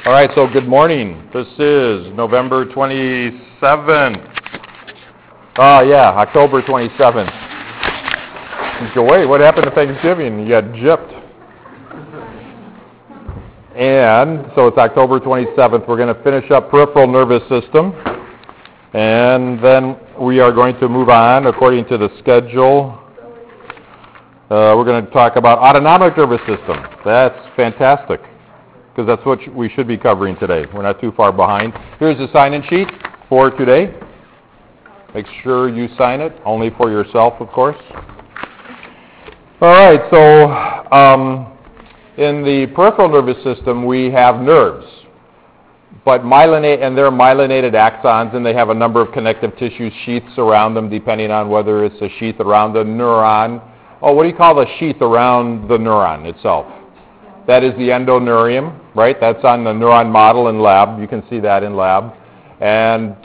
All right, so good morning. This is November 27th. October 27th. You go, wait, what happened to Thanksgiving? You got gypped. And so it's October 27th. We're going to finish up peripheral nervous system. And then we are going to move on according to the schedule. We're going to talk about autonomic nervous system. That's fantastic, because that's what we should be covering today. We're not too far behind. Here's the sign-in sheet for today. Make sure you sign it, only for yourself, of course. All right, so in the peripheral nervous system, we have nerves, but they're myelinated axons, and they have a number of connective tissue sheaths around them, depending on whether it's a sheath around the neuron. Oh, what do you call the sheath around the neuron itself? That is the endoneurium, right? That's on the neuron model in lab. You can see that in lab. And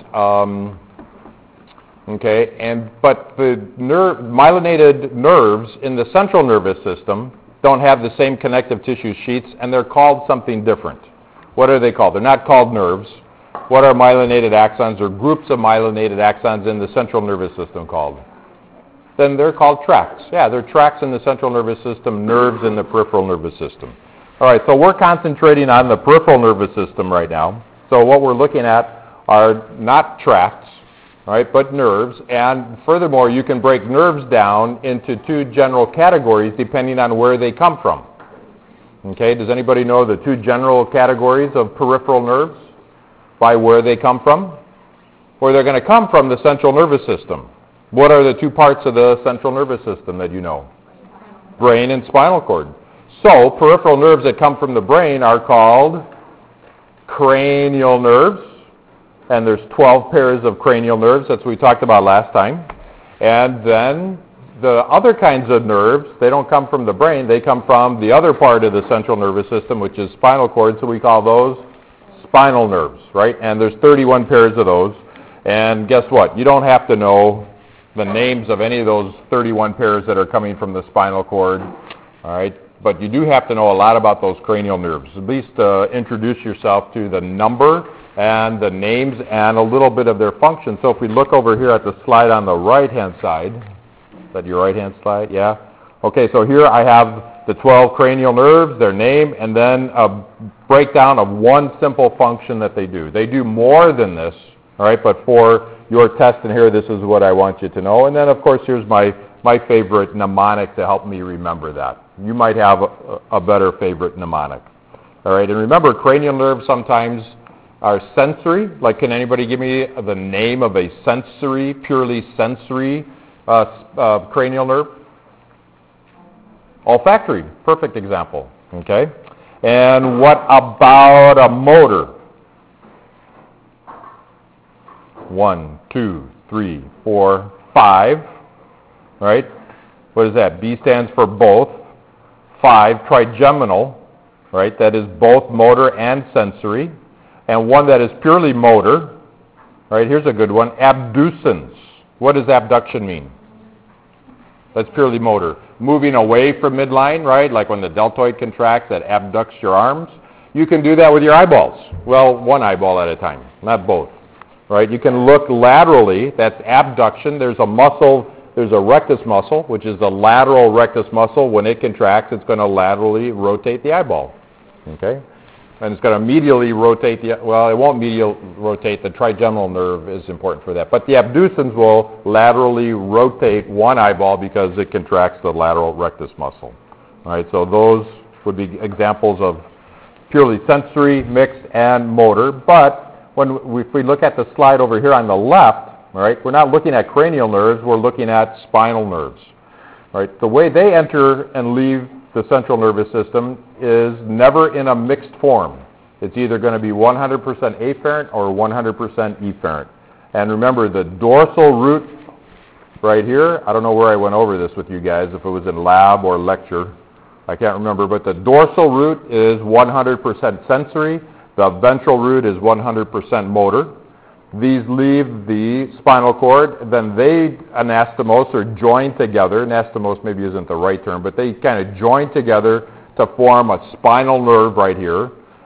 but the myelinated nerves in the central nervous system don't have the same connective tissue sheaths, and they're called something different. What are they called? They're not called nerves. What are myelinated axons or groups of myelinated axons in the central nervous system called? Then they're called tracts. Yeah, they're tracts in the central nervous system, nerves in the peripheral nervous system. All right, so we're concentrating on the peripheral nervous system right now. So what we're looking at are not tracts, right, but nerves. And furthermore, you can break nerves down into two general categories depending on where they come from. Okay, does anybody know the two general categories of peripheral nerves by where they come from? Where they're going to come from, the central nervous system. What are the two parts of the central nervous system that you know? Brain and spinal cord. So peripheral nerves that come from the brain are called cranial nerves. And there's 12 pairs of cranial nerves. That's what we talked about last time. And then the other kinds of nerves, they don't come from the brain. They come from the other part of the central nervous system, which is spinal cord. So we call those spinal nerves, right? And there's 31 pairs of those. And guess what? You don't have to know the names of any of those 31 pairs that are coming from the spinal cord, all right? But you do have to know a lot about those cranial nerves. At least introduce yourself to the number and the names and a little bit of their function. So if we look over here at the slide on the right-hand side, is that your right-hand slide? Yeah? Okay, so here I have the 12 cranial nerves, their name, and then a breakdown of one simple function that they do. They do more than this, all right, but for your test in here, this is what I want you to know. And then, of course, here's my favorite mnemonic to help me remember that. You might have a better favorite mnemonic. All right, and remember, cranial nerves sometimes are sensory. Like, can anybody give me the name of a purely sensory cranial nerve? Olfactory, perfect example, okay? And what about a motor? 1, 2, 3, 4, 5, right? What is that? B stands for both. 5, trigeminal, right? That is both motor and sensory. And one that is purely motor, right? Here's a good one, abducens. What does abduction mean? That's purely motor. Moving away from midline, right? Like when the deltoid contracts, that abducts your arms. You can do that with your eyeballs. Well, one eyeball at a time, not both. Right? You can look laterally, that's abduction. There's a muscle, there's a rectus muscle, which is the lateral rectus muscle. When it contracts, it's going to laterally rotate the eyeball. Okay? And it's going to medially rotate it won't medially rotate. The trigeminal nerve is important for that. But the abducens will laterally rotate one eyeball because it contracts the lateral rectus muscle. All right, so those would be examples of purely sensory, mixed, and motor. But if we look at the slide over here on the left, all right, we're not looking at cranial nerves, we're looking at spinal nerves. All right, the way they enter and leave the central nervous system is never in a mixed form. It's either going to be 100% afferent or 100% efferent. And remember, the dorsal root right here, I don't know where I went over this with you guys, if it was in lab or lecture, I can't remember, but the dorsal root is 100% sensory. The ventral root is 100% motor. These leave the spinal cord, then they anastomose or join together. Anastomose maybe isn't the right term, but they kind of join together to form a spinal nerve right here.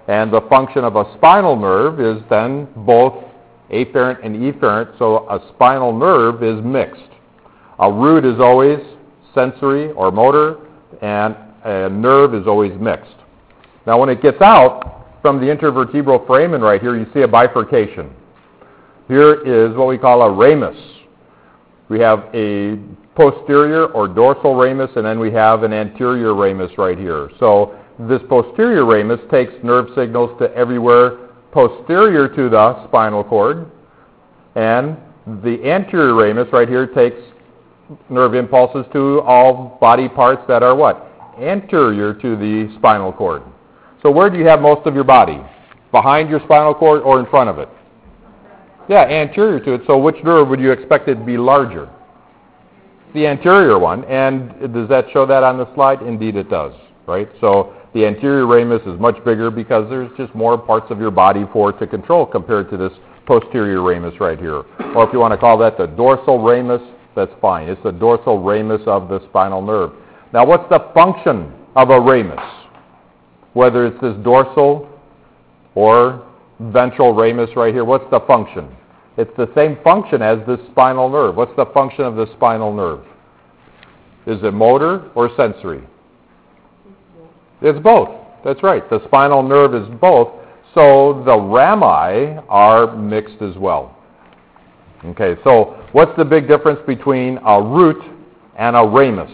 And the function of a spinal nerve is then both afferent and efferent, so a spinal nerve is mixed. A root is always sensory or motor, and a nerve is always mixed. Now when it gets out from the intervertebral foramen right here, you see a bifurcation. Here is what we call a ramus. We have a posterior or dorsal ramus, and then we have an anterior ramus right here. So this posterior ramus takes nerve signals to everywhere posterior to the spinal cord, and the anterior ramus right here takes nerve impulses to all body parts that are what? Anterior to the spinal cord. So where do you have most of your body? Behind your spinal cord or in front of it? Yeah, anterior to it. So which nerve would you expect it to be larger? The anterior one. And does that show that on the slide? Indeed it does, right? So the anterior ramus is much bigger because there's just more parts of your body for it to control compared to this posterior ramus right here. Or if you want to call that the dorsal ramus, that's fine. It's the dorsal ramus of the spinal nerve. Now what's the function of a ramus? Whether it's this dorsal or ventral ramus right here, what's the function? It's the same function as the spinal nerve. What's the function of the spinal nerve? Is it motor or sensory? It's both. That's right. The spinal nerve is both. So the rami are mixed as well. Okay, so what's the big difference between a root and a ramus?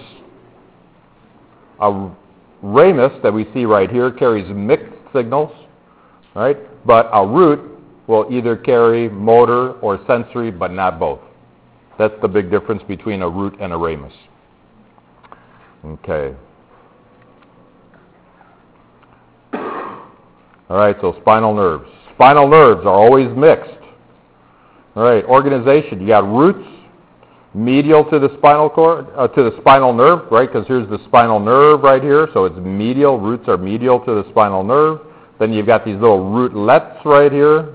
A ramus that we see right here carries mixed signals, right? But a root will either carry motor or sensory, but not both. That's the big difference between a root and a ramus. Okay. All right, so spinal nerves. Spinal nerves are always mixed. All right, organization. You got roots medial to the spinal cord, to the spinal nerve, right? Because here's the spinal nerve right here, so it's medial. Roots are medial to the spinal nerve. Then you've got these little rootlets right here.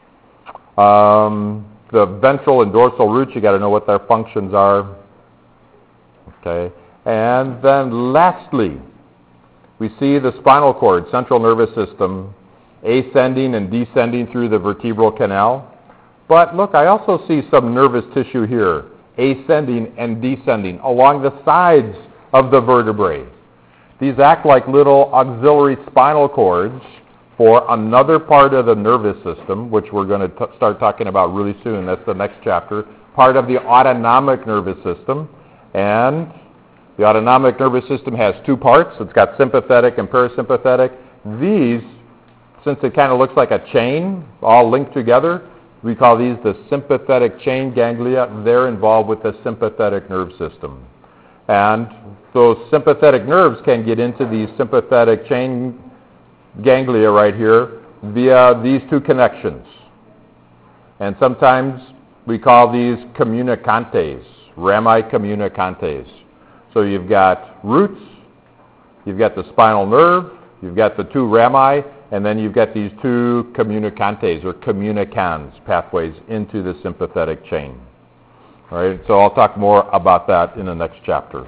The ventral and dorsal roots, you got to know what their functions are. Okay, and then lastly, we see the spinal cord, central nervous system, ascending and descending through the vertebral canal. But look, I also see some nervous tissue here, ascending and descending along the sides of the vertebrae. These act like little auxiliary spinal cords for another part of the nervous system, which we're going to start talking about really soon. That's the next chapter, part of the autonomic nervous system. And the autonomic nervous system has two parts. It's got sympathetic and parasympathetic. These, since it kind of looks like a chain, all linked together, we call these the sympathetic chain ganglia. They're involved with the sympathetic nerve system. And those sympathetic nerves can get into these sympathetic chain ganglia right here via these two connections. And sometimes we call these communicantes, rami communicantes. So you've got roots, you've got the spinal nerve, you've got the two rami, and then you've got these two communicantes or communicans, pathways into the sympathetic chain. All right, so I'll talk more about that in the next chapter.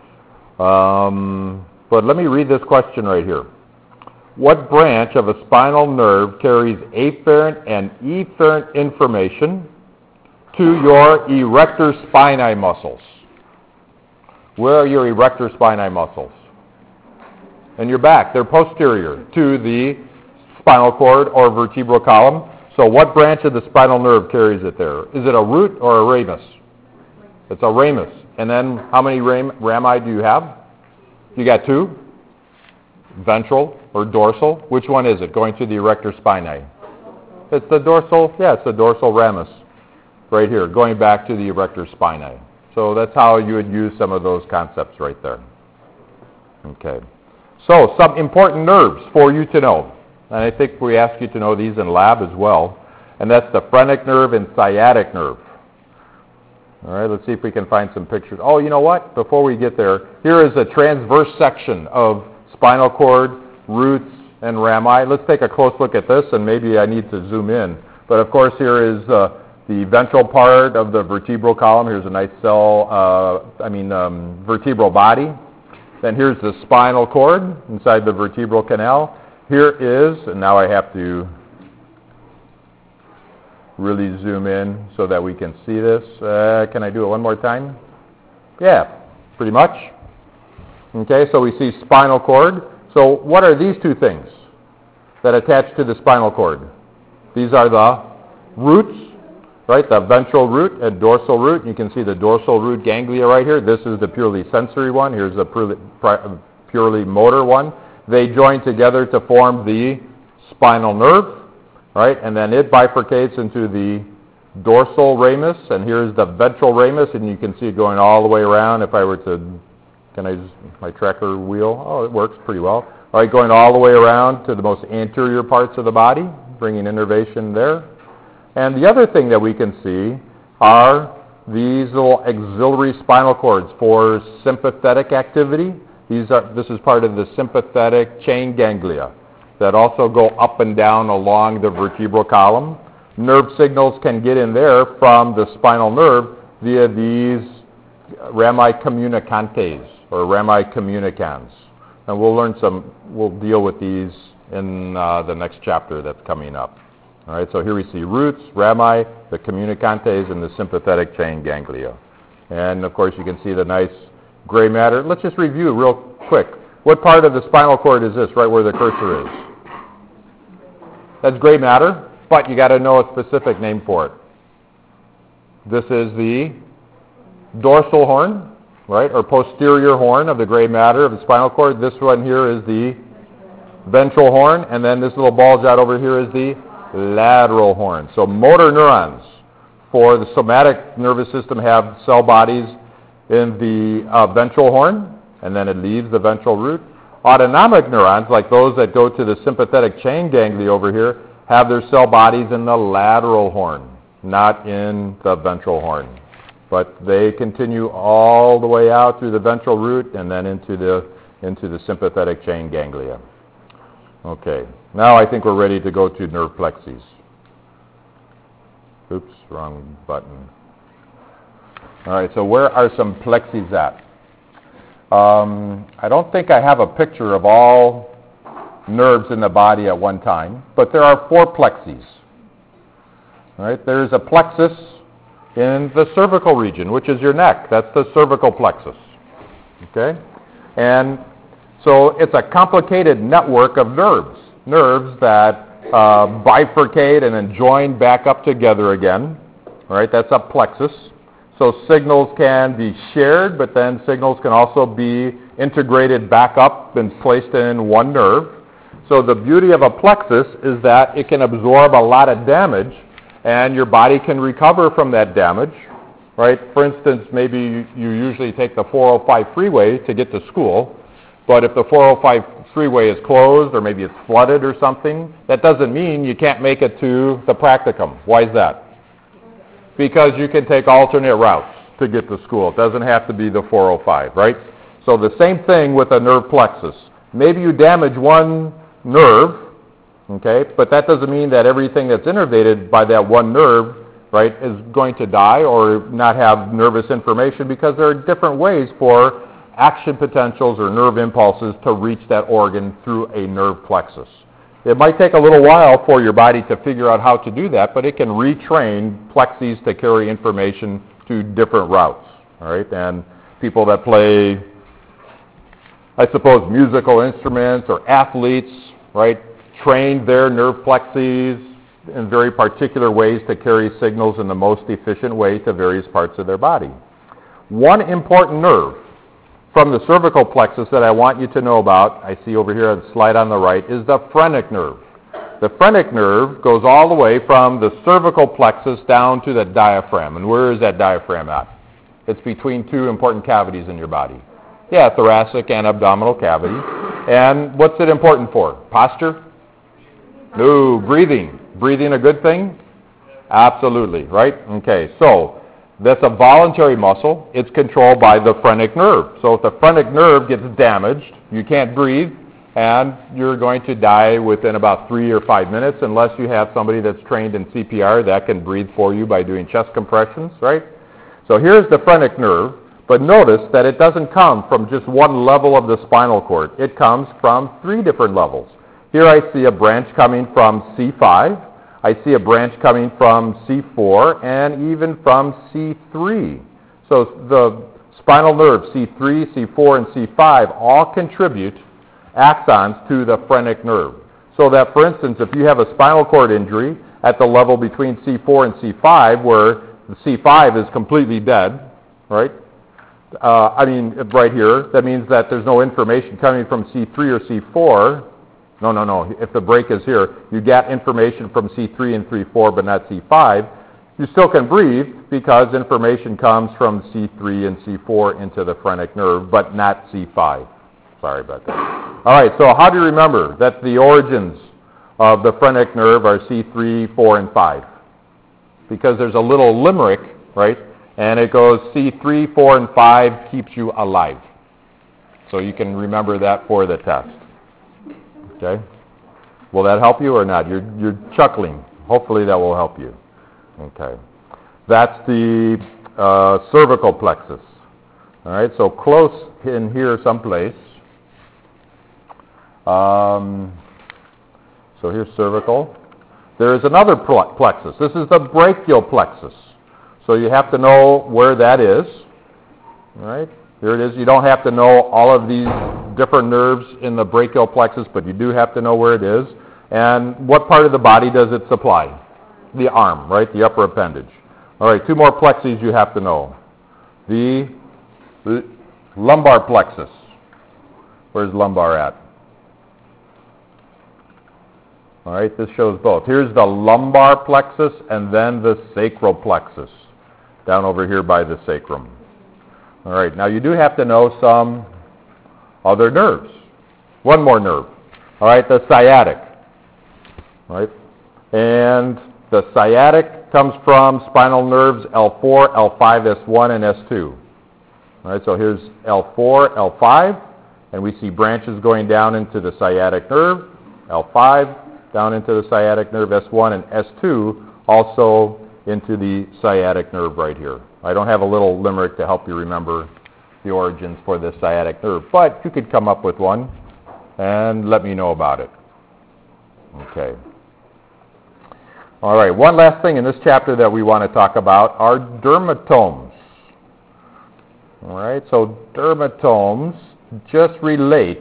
But let me read this question right here. What branch of a spinal nerve carries afferent and efferent information to your erector spinae muscles? Where are your erector spinae muscles? In your back. They're posterior to the spinal cord or vertebral column. So what branch of the spinal nerve carries it there? Is it a root or a ramus? It's a ramus. And then how many rami do you have? You got two? Ventral or dorsal? Which one is it going to the erector spinae? It's the dorsal, yeah, it's the dorsal ramus right here, going back to the erector spinae. So that's how you would use some of those concepts right there. Okay. So some important nerves for you to know. And I think we ask you to know these in lab as well. And that's the phrenic nerve and sciatic nerve. All right, let's see if we can find some pictures. Oh, you know what? Before we get there, here is a transverse section of spinal cord, roots, and rami. Let's take a close look at this, and maybe I need to zoom in. But of course, here is the ventral part of the vertebral column. Here's a nice vertebral body. Then here's the spinal cord inside the vertebral canal. here is, and now I have to really zoom in so that we can see this. Can I do it one more time? Yeah, pretty much. Okay, so we see spinal cord. So what are these two things that attach to the spinal cord? These are the roots, right? The ventral root and dorsal root. You can see the dorsal root ganglia right here. This is the purely sensory one. Here's the purely motor one. They join together to form the spinal nerve, right? And then it bifurcates into the dorsal ramus, and here's the ventral ramus, and you can see it going all the way around. If I were to, can I just, my tracker wheel? Oh, it works pretty well. All right, going all the way around to the most anterior parts of the body, bringing innervation there. And the other thing that we can see are these little auxiliary spinal cords for sympathetic activity. This is part of the sympathetic chain ganglia that also go up and down along the vertebral column. Nerve signals can get in there from the spinal nerve via these rami communicantes or rami communicans. And we'll deal with these in the next chapter that's coming up. All right, so here we see roots, rami, the communicantes, and the sympathetic chain ganglia. And of course you can see the nice gray matter. Let's just review real quick. What part of the spinal cord is this, right where the cursor is? That's gray matter, but you got to know a specific name for it. This is the dorsal horn, right, or posterior horn of the gray matter of the spinal cord. This one here is the ventral horn, and then this little bulge out over here is the lateral horn. So motor neurons for the somatic nervous system have cell bodies in the ventral horn, and then it leaves the ventral root. Autonomic neurons, like those that go to the sympathetic chain ganglia over here, have their cell bodies in the lateral horn, not in the ventral horn. But they continue all the way out through the ventral root and then into the sympathetic chain ganglia. Okay, now I think we're ready to go to nerve plexes. Oops, wrong button. All right, so where are some plexes at? I don't think I have a picture of all nerves in the body at one time, but there are 4 plexes. All right, there's a plexus in the cervical region, which is your neck. That's the cervical plexus. Okay? And so it's a complicated network of nerves that bifurcate and then join back up together again. All right, that's a plexus. So signals can be shared, but then signals can also be integrated back up and placed in one nerve. So the beauty of a plexus is that it can absorb a lot of damage, and your body can recover from that damage, right? For instance, maybe you usually take the 405 freeway to get to school, but if the 405 freeway is closed or maybe it's flooded or something, that doesn't mean you can't make it to the practicum. Why is that? Because you can take alternate routes to get to school. It doesn't have to be the 405, right? So the same thing with a nerve plexus. Maybe you damage one nerve, okay, but that doesn't mean that everything that's innervated by that one nerve, right, is going to die or not have nervous information, because there are different ways for action potentials or nerve impulses to reach that organ through a nerve plexus. It might take a little while for your body to figure out how to do that, but it can retrain plexes to carry information to different routes, all right? And people that play, I suppose, musical instruments or athletes, right, train their nerve plexes in very particular ways to carry signals in the most efficient way to various parts of their body. One important nerve from the cervical plexus that I want you to know about, I see over here on the slide on the right, is the phrenic nerve. The phrenic nerve goes all the way from the cervical plexus down to the diaphragm. And where is that diaphragm at? It's between 2 important cavities in your body. Yeah, thoracic and abdominal cavity. And what's it important for? Posture? No, breathing. Breathing a good thing? Absolutely, right? Okay, so that's a voluntary muscle. It's controlled by the phrenic nerve. So if the phrenic nerve gets damaged, you can't breathe, and you're going to die within about 3 or 5 minutes unless you have somebody that's trained in CPR that can breathe for you by doing chest compressions, right? So here's the phrenic nerve, but notice that it doesn't come from just one level of the spinal cord. It comes from 3 different levels. Here I see a branch coming from C5. I see a branch coming from C4 and even from C3. So the spinal nerves C3, C4, and C5 all contribute axons to the phrenic nerve. So that, for instance, if you have a spinal cord injury at the level between C4 and C5, where the C5 is completely dead, right? Right here, that means that there's no information coming from C3 or C4. No. If the break is here, you get information from C3 and C4, but not C5. You still can breathe because information comes from C3 and C4 into the phrenic nerve, but not C5. Sorry about that. All right, so how do you remember that the origins of the phrenic nerve are C3, 4, and 5? Because there's a little limerick, right? And it goes C3, 4, and 5 keeps you alive. So you can remember that for the test. Okay? Will that help you or not? You're chuckling. Hopefully that will help you. Okay. That's the cervical plexus. All right, so close in here someplace. So here's cervical. There is another plexus. This is the brachial plexus. So you have to know where that is. All right, here it is. You don't have to know all of these different nerves in the brachial plexus, but you do have to know where it is. And what part of the body does it supply? The arm, right? The upper appendage. All right, two more plexes you have to know. The lumbar plexus. Where's lumbar at? All right, this shows both. Here's the lumbar plexus and then the sacral plexus, down over here by the sacrum. All right, now you do have to know some other nerves. One more nerve. All right, the sciatic. All right, and the sciatic comes from spinal nerves L4, L5, S1, and S2. All right, so here's L4, L5, and we see branches going down into the sciatic nerve, L5, down into the sciatic nerve S1, and S2 also into the sciatic nerve right here. I don't have a little limerick to help you remember the origins for the sciatic nerve, but you could come up with one and let me know about it. Okay. All right, one last thing in this chapter that we want to talk about are dermatomes. All right, so dermatomes just relate.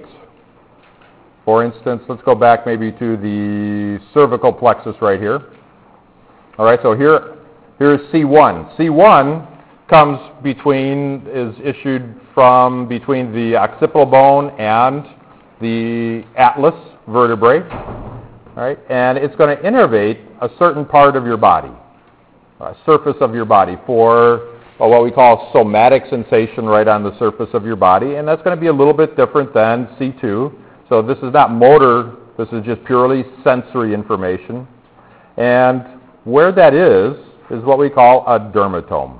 For instance, let's go back maybe to the cervical plexus right here. All right, so here's C1. C1 comes is issued from between the occipital bone and the atlas vertebrae. All right, and it's going to innervate a certain part of your body, a surface of your body for what we call somatic sensation right on the surface of your body, and that's going to be a little bit different than C2. So this is not motor, this is just purely sensory information. And where that is what we call a dermatome.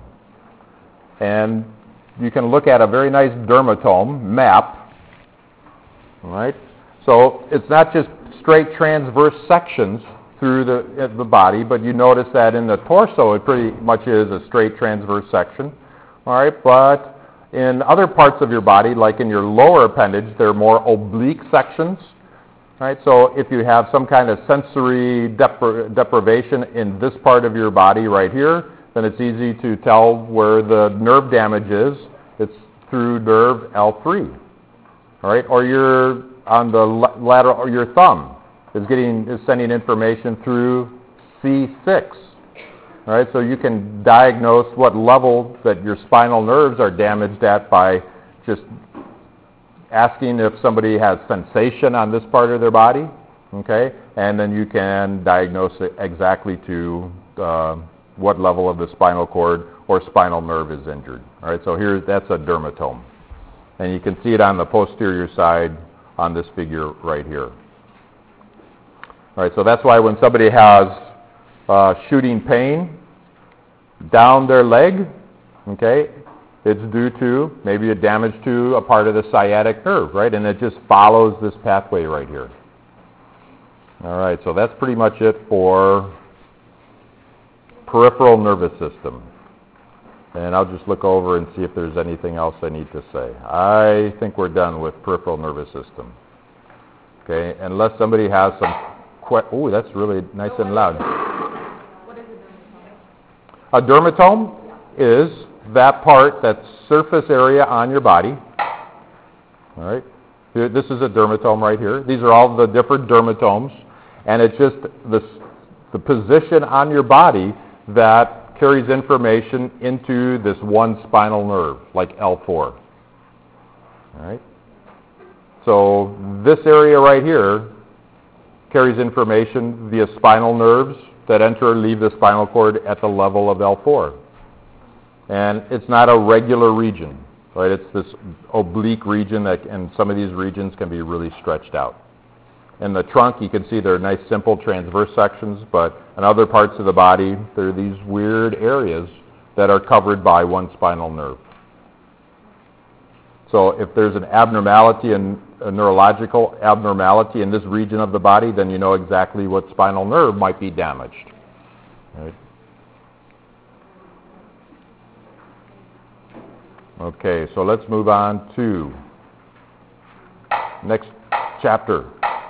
And you can look at a very nice dermatome map. All right? So it's not just straight transverse sections through the body, but you notice that in the torso it pretty much is a straight transverse section. All right? But in other parts of your body, like in your lower appendage, there are more oblique sections. Right? So if you have some kind of sensory deprivation in this part of your body right here, then it's easy to tell where the nerve damage is. It's through nerve L3. All right? Or you're on the lateral, or your thumb is sending information through C6. All right, so you can diagnose what level that your spinal nerves are damaged at by just asking if somebody has sensation on this part of their body, okay? And then you can diagnose it exactly to what level of the spinal cord or spinal nerve is injured. All right, so that's a dermatome. And you can see it on the posterior side on this figure right here. All right, so that's why when somebody has shooting pain down their leg, okay, it's due to maybe a damage to a part of the sciatic nerve, right? And it just follows this pathway right here. All right, so that's pretty much it for peripheral nervous system. And I'll just look over and see if there's anything else I need to say. I think we're done with peripheral nervous system. Okay, unless somebody has some... Oh, that's really nice and loud. What is a dermatome? A dermatome is that part, that surface area on your body. All right. This is a dermatome right here. These are all the different dermatomes. And it's just the position on your body that carries information into this one spinal nerve, like L4. All right. So this area right here carries information via spinal nerves that enter and leave the spinal cord at the level of L4. And it's not a regular region, right? It's this oblique region, and some of these regions can be really stretched out. In the trunk, you can see there are nice, simple transverse sections, but in other parts of the body, there are these weird areas that are covered by one spinal nerve. So if there's an abnormality, a neurological abnormality in this region of the body, then you know exactly what spinal nerve might be damaged. Right? Okay, so let's move on to next chapter.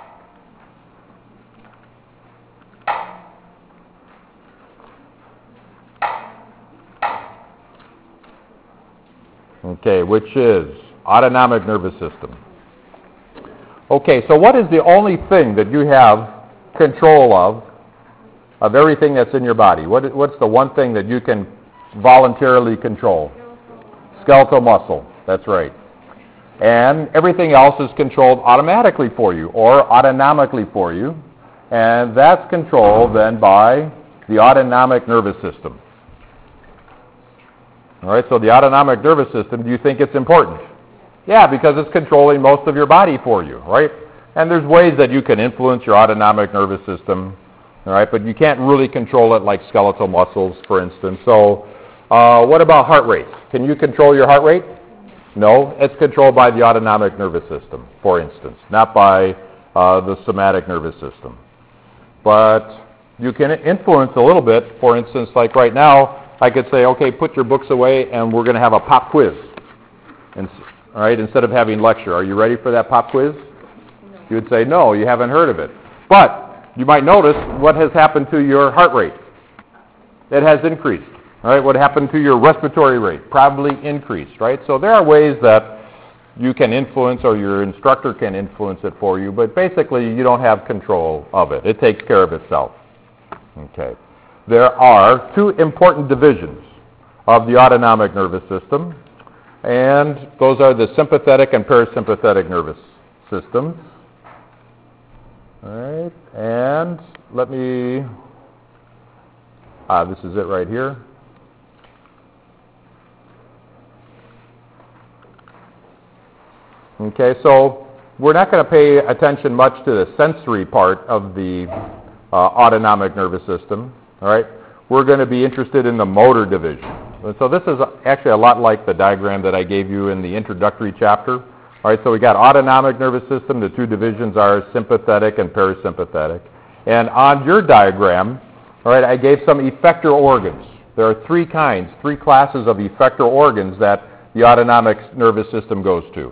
Okay, which is autonomic nervous system. Okay, so what is the only thing that you have control of everything that's in your body? What's the one thing that you can voluntarily control? Skeletal muscle, that's right. And everything else is controlled automatically for you or autonomically for you, and that's controlled then by the autonomic nervous system. All right, so the autonomic nervous system, do you think it's important? Yeah, because it's controlling most of your body for you, right? And there's ways that you can influence your autonomic nervous system, all right, but you can't really control it like skeletal muscles, for instance. So what about heart rate? Can you control your heart rate? No, it's controlled by the autonomic nervous system, for instance, not by the somatic nervous system. But you can influence a little bit. For instance, like right now, I could say, okay, put your books away, and we're going to have a pop quiz. And, all right, instead of having lecture. Are you ready for that pop quiz? No. You would say, no, you haven't heard of it. But you might notice what has happened to your heart rate. It has increased. All right, what happened to your respiratory rate? Probably increased, right? So there are ways that you can influence, or your instructor can influence it for you, but basically you don't have control of it. It takes care of itself. Okay. There are two important divisions of the autonomic nervous system, and those are the sympathetic and parasympathetic nervous systems. All right, and let me, this is it right here. Okay, so we're not going to pay attention much to the sensory part of the autonomic nervous system. All right, we're going to be interested in the motor division. So this is actually a lot like the diagram that I gave you in the introductory chapter. All right, so we got autonomic nervous system. The two divisions are sympathetic and parasympathetic. And on your diagram, all right, I gave some effector organs. There are three classes of effector organs that the autonomic nervous system goes to.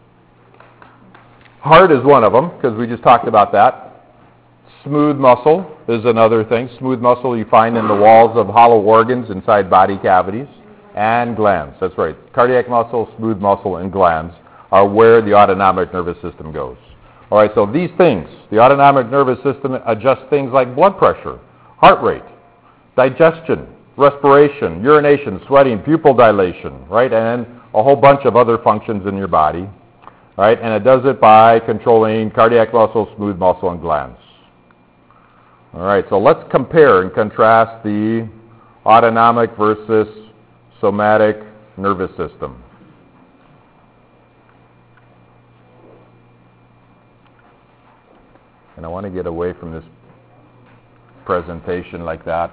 Heart is one of them, because we just talked about that. Smooth muscle is another thing. Smooth muscle you find in the walls of hollow organs inside body cavities. And glands, that's right. Cardiac muscle, smooth muscle, and glands are where the autonomic nervous system goes. All right, so these things, the autonomic nervous system adjusts things like blood pressure, heart rate, digestion, respiration, urination, sweating, pupil dilation, right, and a whole bunch of other functions in your body. Right, and it does it by controlling cardiac muscle, smooth muscle, and glands. All right, so let's compare and contrast the autonomic versus somatic nervous system. And I want to get away from this presentation like that.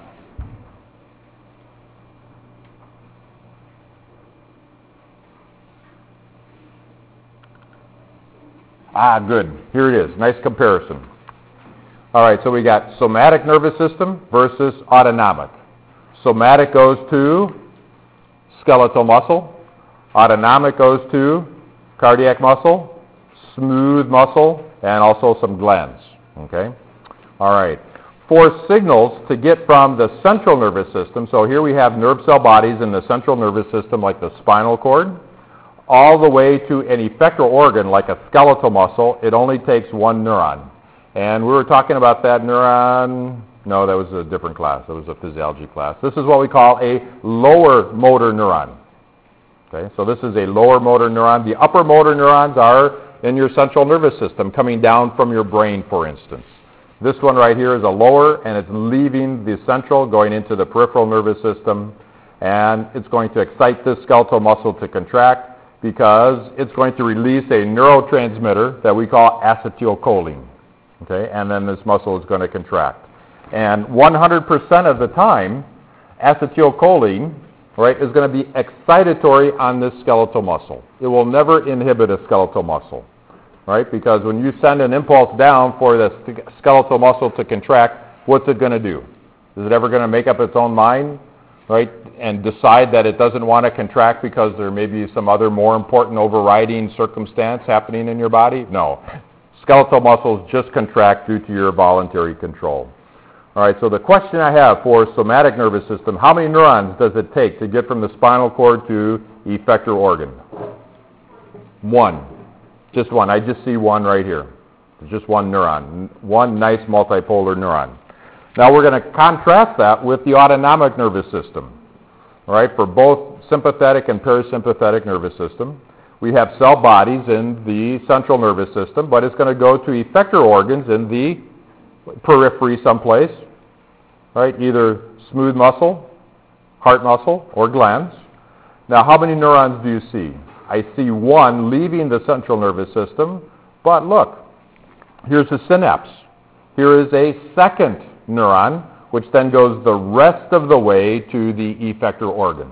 Good. Here it is. Nice comparison. All right, so we got somatic nervous system versus autonomic. Somatic goes to skeletal muscle. Autonomic goes to cardiac muscle, smooth muscle, and also some glands. Okay? All right. For signals to get from the central nervous system, so here we have nerve cell bodies in the central nervous system like the spinal cord, all the way to an effector organ like a skeletal muscle, it only takes one neuron. And we were talking about that neuron. No, that was a different class. That was a physiology class. This is what we call a lower motor neuron. Okay, so this is a lower motor neuron. The upper motor neurons are in your central nervous system, coming down from your brain, for instance. This one right here is a lower, and it's leaving the central, going into the peripheral nervous system, and it's going to excite this skeletal muscle to contract because it's going to release a neurotransmitter that we call acetylcholine. Okay, and then this muscle is going to contract. And 100% of the time, acetylcholine, right, is going to be excitatory on this skeletal muscle. It will never inhibit a skeletal muscle, right? Because when you send an impulse down for the skeletal muscle to contract, what's it going to do? Is it ever going to make up its own mind, right, and decide that it doesn't want to contract because there may be some other more important overriding circumstance happening in your body? No. Skeletal muscles just contract due to your voluntary control. All right, so the question I have for somatic nervous system, how many neurons does it take to get from the spinal cord to effector organ? One. Just one. I just see one right here. Just one neuron. One nice multipolar neuron. Now we're going to contrast that with the autonomic nervous system. All right, for both sympathetic and parasympathetic nervous system, we have cell bodies in the central nervous system, but it's going to go to effector organs in the periphery someplace, right? Either smooth muscle, heart muscle, or glands. Now, how many neurons do you see? I see one leaving the central nervous system, but look, here's a synapse. Here is a second neuron, which then goes the rest of the way to the effector organ.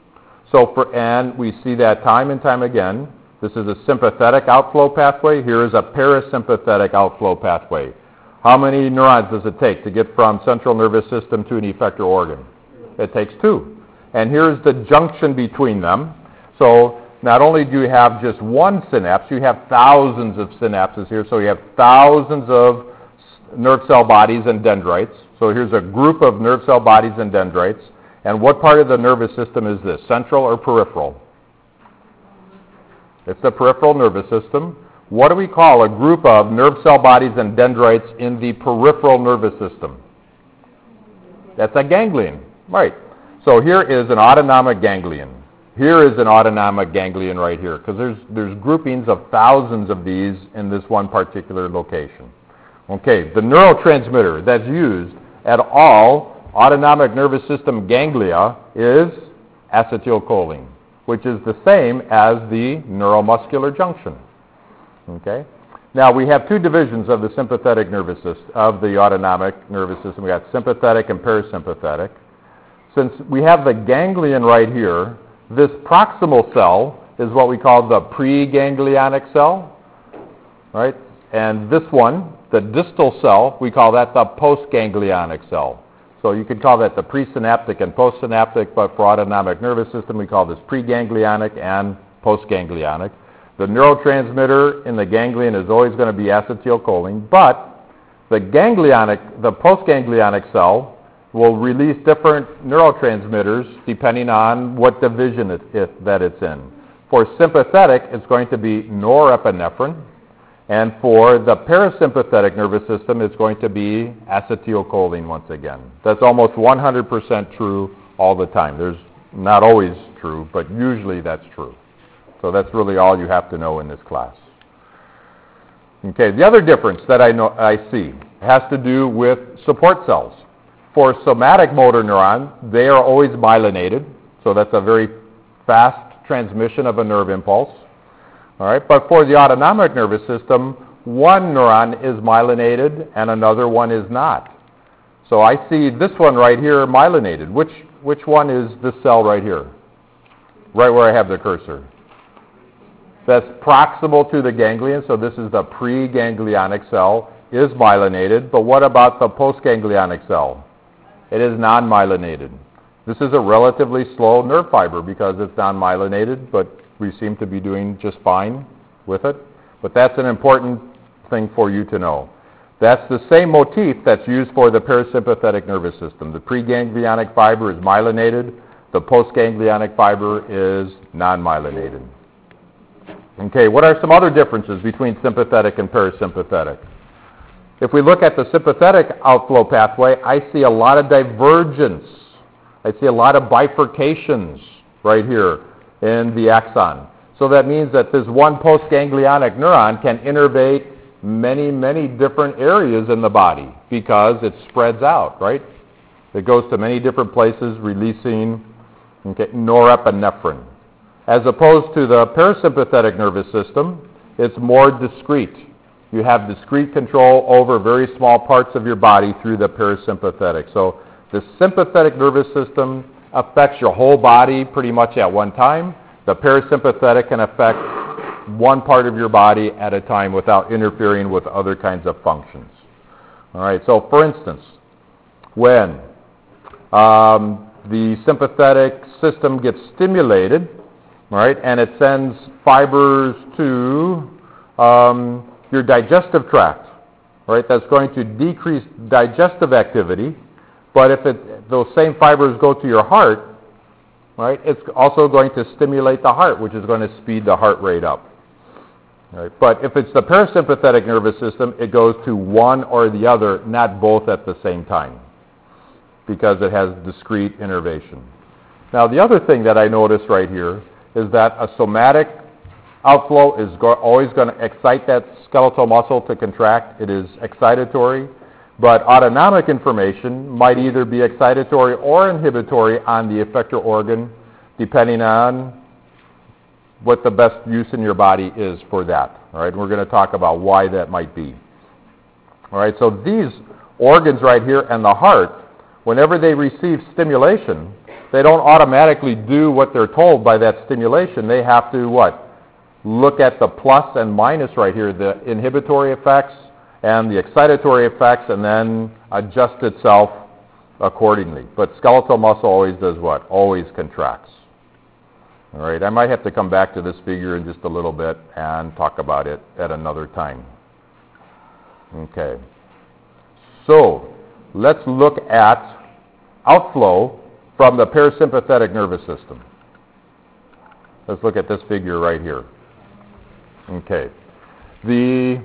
And we see that time and time again. This is a sympathetic outflow pathway. Here is a parasympathetic outflow pathway. How many neurons does it take to get from central nervous system to an effector organ? It takes two. And here's the junction between them. So not only do you have just one synapse, you have thousands of synapses here. So you have thousands of nerve cell bodies and dendrites. So here's a group of nerve cell bodies and dendrites. And what part of the nervous system is this, central or peripheral? It's the peripheral nervous system. What do we call a group of nerve cell bodies and dendrites in the peripheral nervous system? That's a ganglion. Right. So here is an autonomic ganglion. Here is an autonomic ganglion right here, because there's groupings of thousands of these in this one particular location. Okay, the neurotransmitter that's used at all autonomic nervous system ganglia is acetylcholine, which is the same as the neuromuscular junction. Okay? Now, we have two divisions of the sympathetic nervous system, of the autonomic nervous system. We got sympathetic and parasympathetic. Since we have the ganglion right here, this proximal cell is what we call the preganglionic cell, right? And this one, the distal cell, we call that the postganglionic cell. So you could call that the presynaptic and postsynaptic, but for autonomic nervous system, we call this preganglionic and postganglionic. The neurotransmitter in the ganglion is always going to be acetylcholine, but the postganglionic cell will release different neurotransmitters depending on what division that it's in. For sympathetic, it's going to be norepinephrine, and for the parasympathetic nervous system, it's going to be acetylcholine once again. That's almost 100% true all the time. There's not always true, but usually that's true. So that's really all you have to know in this class. Okay, the other difference that I see has to do with support cells. For somatic motor neuron, they are always myelinated, so that's a very fast transmission of a nerve impulse. All right, but for the autonomic nervous system, one neuron is myelinated and another one is not. So I see this one right here myelinated. Which one is this cell right here? Right where I have the cursor. That's proximal to the ganglion, so this is the preganglionic cell, is myelinated. But what about the postganglionic cell? It is non-myelinated. This is a relatively slow nerve fiber because it's non-myelinated, but we seem to be doing just fine with it. But that's an important thing for you to know. That's the same motif that's used for the parasympathetic nervous system. The preganglionic fiber is myelinated. The postganglionic fiber is non-myelinated. Okay, what are some other differences between sympathetic and parasympathetic? If we look at the sympathetic outflow pathway, I see a lot of divergence. I see a lot of bifurcations right here in the axon. So that means that this one postganglionic neuron can innervate many, many different areas in the body because it spreads out, right? It goes to many different places releasing norepinephrine. As opposed to the parasympathetic nervous system, it's more discrete. You have discrete control over very small parts of your body through the parasympathetic. So the sympathetic nervous system affects your whole body pretty much at one time. The parasympathetic can affect one part of your body at a time without interfering with other kinds of functions. All right, so for instance, when the sympathetic system gets stimulated, right, and it sends fibers to your digestive tract, right, that's going to decrease digestive activity, but if those same fibers go to your heart, right, it's also going to stimulate the heart, which is going to speed the heart rate up. Right? But if it's the parasympathetic nervous system, it goes to one or the other, not both at the same time, because it has discrete innervation. Now, the other thing that I notice right here is that a somatic outflow is always going to excite that skeletal muscle to contract. It is excitatory, but autonomic information might either be excitatory or inhibitory on the effector organ, depending on what the best use in your body is for that. All right, and we're going to talk about why that might be. All right, so these organs right here and the heart, whenever they receive stimulation, they don't automatically do what they're told by that stimulation. They have to what? Look at the plus and minus right here, the inhibitory effects and the excitatory effects, and then adjust itself accordingly. But skeletal muscle always does what? Always contracts. All right, I might have to come back to this figure in just a little bit and talk about it at another time. Okay, so let's look at outflow from the parasympathetic nervous system. Let's look at this figure right here. Okay, the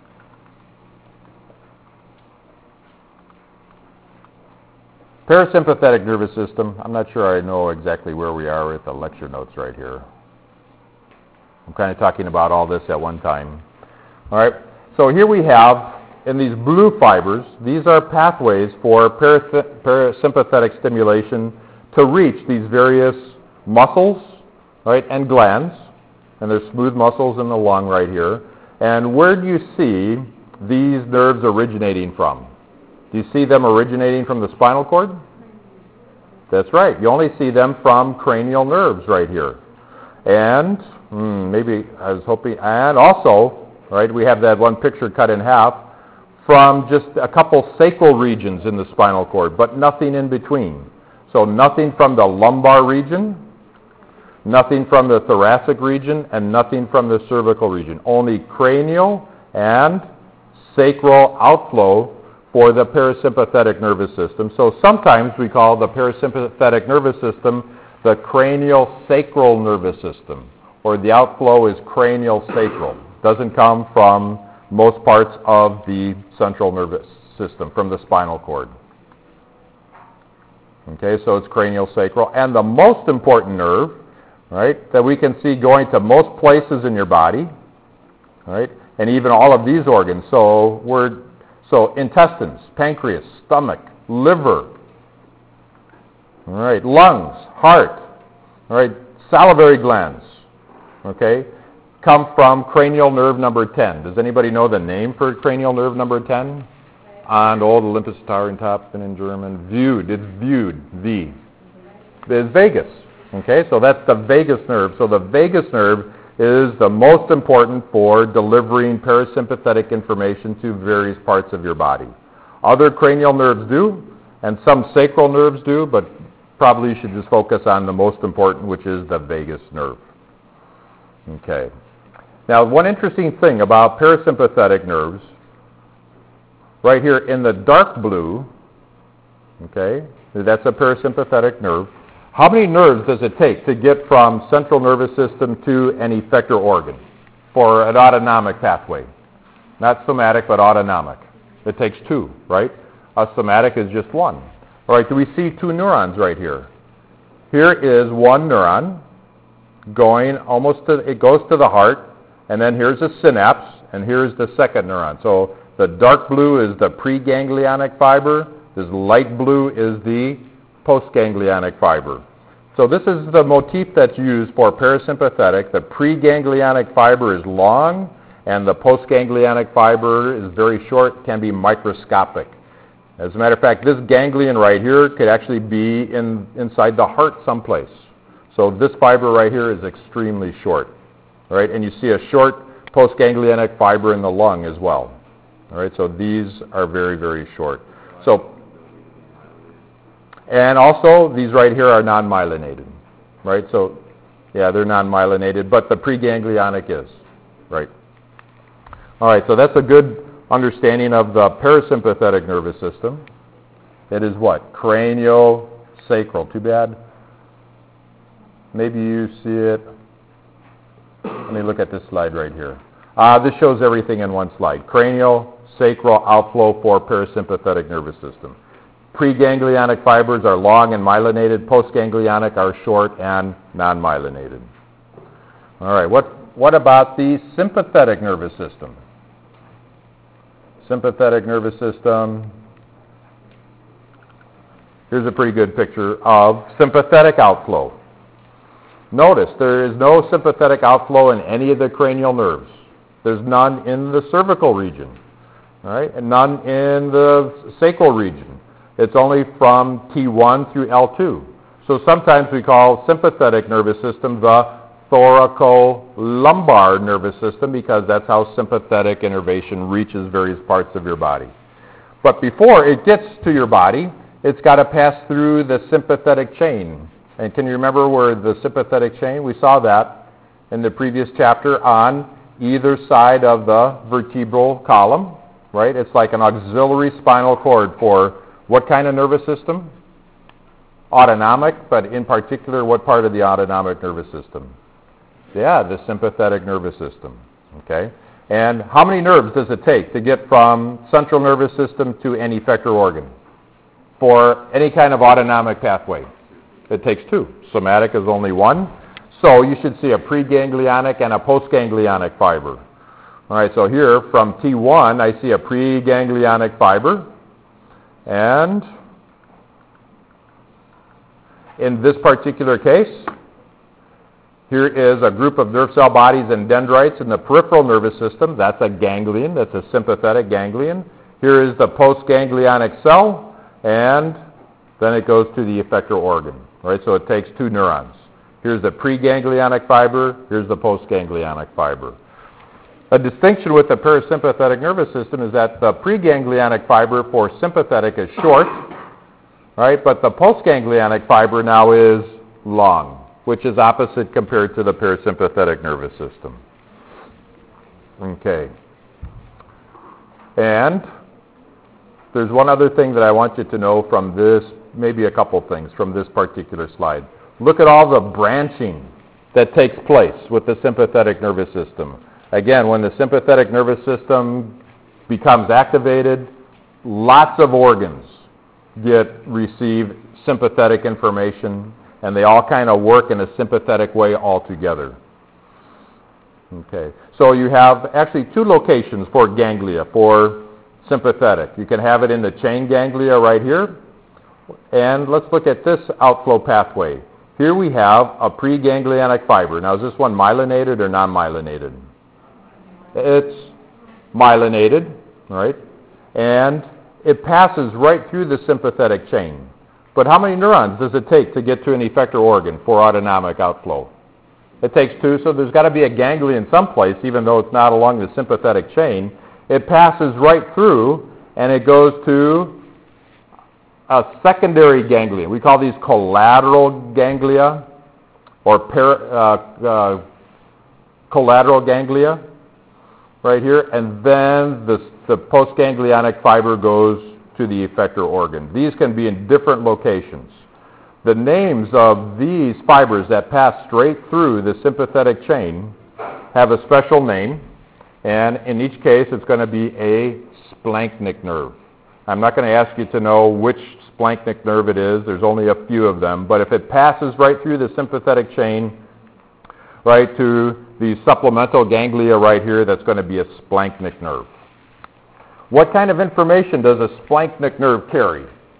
parasympathetic nervous system, I'm not sure I know exactly where we are with the lecture notes right here. I'm kind of talking about all this at one time. All right, so here we have, in these blue fibers, these are pathways for parasympathetic stimulation to reach these various muscles, right, and glands, and there's smooth muscles in the lung right here. And where do you see these nerves originating from? Do you see them originating from the spinal cord? That's right. You only see them from cranial nerves right here. And maybe I was hoping, and also, right, we have that one picture cut in half from just a couple sacral regions in the spinal cord, but nothing in between. So nothing from the lumbar region, nothing from the thoracic region, and nothing from the cervical region. Only cranial and sacral outflow for the parasympathetic nervous system. So sometimes we call the parasympathetic nervous system the cranial sacral nervous system, or the outflow is cranial sacral. Doesn't come from most parts of the central nervous system, from the spinal cord. Okay, so it's cranial sacral. And the most important nerve, right, that we can see going to most places in your body, right, and even all of these organs. So intestines, pancreas, stomach, liver, all right, lungs, heart, all right, salivary glands, okay, come from cranial nerve number 10. Does anybody know the name for cranial nerve number 10? And all the Olympus Taurentoppen in German. Viewed. It's viewed. V. It's vagus. Okay, so that's the vagus nerve. So the vagus nerve is the most important for delivering parasympathetic information to various parts of your body. Other cranial nerves do, and some sacral nerves do, but probably you should just focus on the most important, which is the vagus nerve. Okay. Now, one interesting thing about parasympathetic nerves, right here in the dark blue, okay, that's a parasympathetic nerve. How many nerves does it take to get from central nervous system to an effector organ for an autonomic pathway? Not somatic, but autonomic. It takes 2, right? A somatic is just 1. All right, do we see 2 neurons right here? Here is 1 neuron going it goes to the heart, and then here's a synapse, and here's the second neuron. So the dark blue is the preganglionic fiber. This light blue is the postganglionic fiber. So this is the motif that's used for parasympathetic. The preganglionic fiber is long, and the postganglionic fiber is very short, can be microscopic. As a matter of fact, this ganglion right here could actually be inside the heart someplace. So this fiber right here is extremely short. All right, and you see a short postganglionic fiber in the lung as well. All right, so these are very, very short. So, and also these right here are non-myelinated. Right, so yeah, they're non-myelinated, but the preganglionic is. Right. All right, so that's a good understanding of the parasympathetic nervous system. It is what? Craniosacral. Too bad. Maybe you see it. Let me look at this slide right here. This shows everything in one slide. Craniosacral outflow for parasympathetic nervous system. Preganglionic fibers are long and myelinated. Postganglionic are short and non-myelinated. All right, what about the sympathetic nervous system? Sympathetic nervous system. Here's a pretty good picture of sympathetic outflow. Notice there is no sympathetic outflow in any of the cranial nerves. There's none in the cervical region, all right, and none in the sacral region. It's only from T1 through L2. So sometimes we call sympathetic nervous system the thoracolumbar nervous system because that's how sympathetic innervation reaches various parts of your body. But before it gets to your body, it's got to pass through the sympathetic chain. And can you remember where the sympathetic chain? We saw that in the previous chapter on either side of the vertebral column, right? It's like an auxiliary spinal cord for what kind of nervous system? Autonomic, but in particular, what part of the autonomic nervous system? Yeah, the sympathetic nervous system, okay? And how many nerves does it take to get from central nervous system to an effector organ for any kind of autonomic pathway? It takes 2. Somatic is only 1. So you should see a preganglionic and a postganglionic fiber. All right, so here from T1, I see a preganglionic fiber. And in this particular case, here is a group of nerve cell bodies and dendrites in the peripheral nervous system. That's a ganglion. That's a sympathetic ganglion. Here is the postganglionic cell, and then it goes to the effector organ. Right, so it takes 2 neurons. Here's the preganglionic fiber. Here's the postganglionic fiber. A distinction with the parasympathetic nervous system is that the preganglionic fiber for sympathetic is short, right? But the postganglionic fiber now is long, which is opposite compared to the parasympathetic nervous system. Okay. And there's one other thing that I want you to know from this, maybe a couple things from this particular slide. Look at all the branching that takes place with the sympathetic nervous system. Again, when the sympathetic nervous system becomes activated, lots of organs receive sympathetic information, and they all kind of work in a sympathetic way altogether. Okay, so you have actually 2 locations for ganglia, for sympathetic. You can have it in the chain ganglia right here, and let's look at this outflow pathway. Here we have a preganglionic fiber. Now, is this one myelinated or non-myelinated? It's myelinated, right? And it passes right through the sympathetic chain. But how many neurons does it take to get to an effector organ for autonomic outflow? It takes 2, so there's got to be a ganglion someplace, even though it's not along the sympathetic chain. It passes right through, and it goes to a secondary ganglion. We call these collateral ganglia, or collateral ganglia right here, and then the postganglionic fiber goes to the effector organ. These can be in different locations. The names of these fibers that pass straight through the sympathetic chain have a special name, and in each case it's going to be a splanchnic nerve. I'm not going to ask you to know which splanchnic nerve it is. There's only a few of them, but if it passes right through the sympathetic chain, right to the supplemental ganglia right here, that's going to be a splanchnic nerve. What kind of information does a splanchnic nerve carry?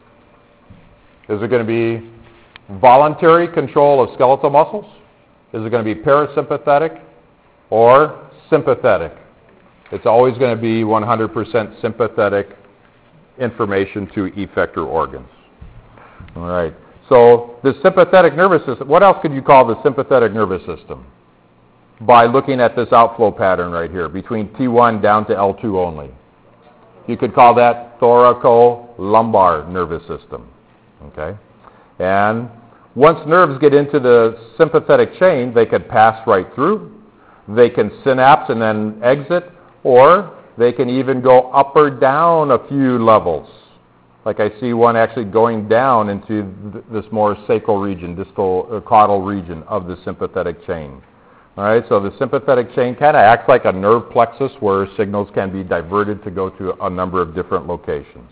Is it going to be voluntary control of skeletal muscles? Is it going to be parasympathetic or sympathetic? It's always going to be 100% sympathetic information to effector organs. All right. So the sympathetic nervous system, what else could you call the sympathetic nervous system? By looking at this outflow pattern right here, between T1 down to L2 only. You could call that thoracolumbar nervous system. Okay? And once nerves get into the sympathetic chain, they can pass right through. They can synapse and then exit, or they can even go up or down a few levels. Like I see one actually going down into this more sacral region, distal caudal region of the sympathetic chain. All right, so the sympathetic chain kind of acts like a nerve plexus where signals can be diverted to go to a number of different locations.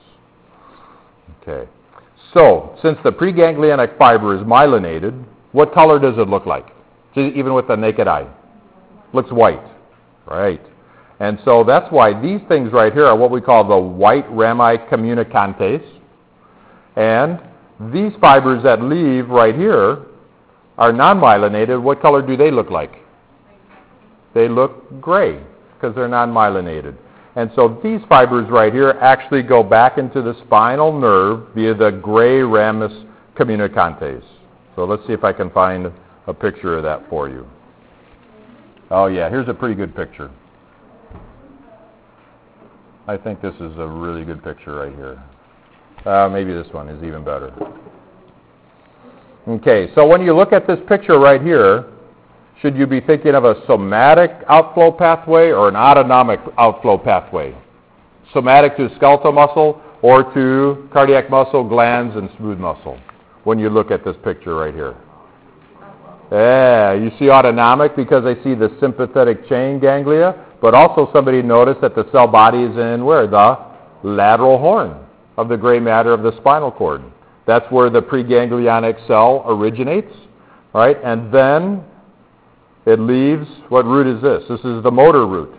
Okay. So, since the preganglionic fiber is myelinated, what color does it look like? Even with the naked eye. Looks white, right? And so that's why these things right here are what we call the white rami communicantes. And these fibers that leave right here are non-myelinated. What color do they look like? They look gray because they're non-myelinated. And so these fibers right here actually go back into the spinal nerve via the gray ramus communicantes. So let's see if I can find a picture of that for you. Oh yeah, here's a pretty good picture. I think this is a really good picture right here. Maybe this one is even better. Okay, so when you look at this picture right here, should you be thinking of a somatic outflow pathway or an autonomic outflow pathway? Somatic to skeletal muscle or to cardiac muscle, glands, and smooth muscle when you look at this picture right here? Yeah, you see autonomic because I see the sympathetic chain ganglia, but also somebody noticed that the cell body is in where? The lateral horn of the gray matter of the spinal cord. That's where the preganglionic cell originates, right? And then it leaves, what root is this? This is the motor root.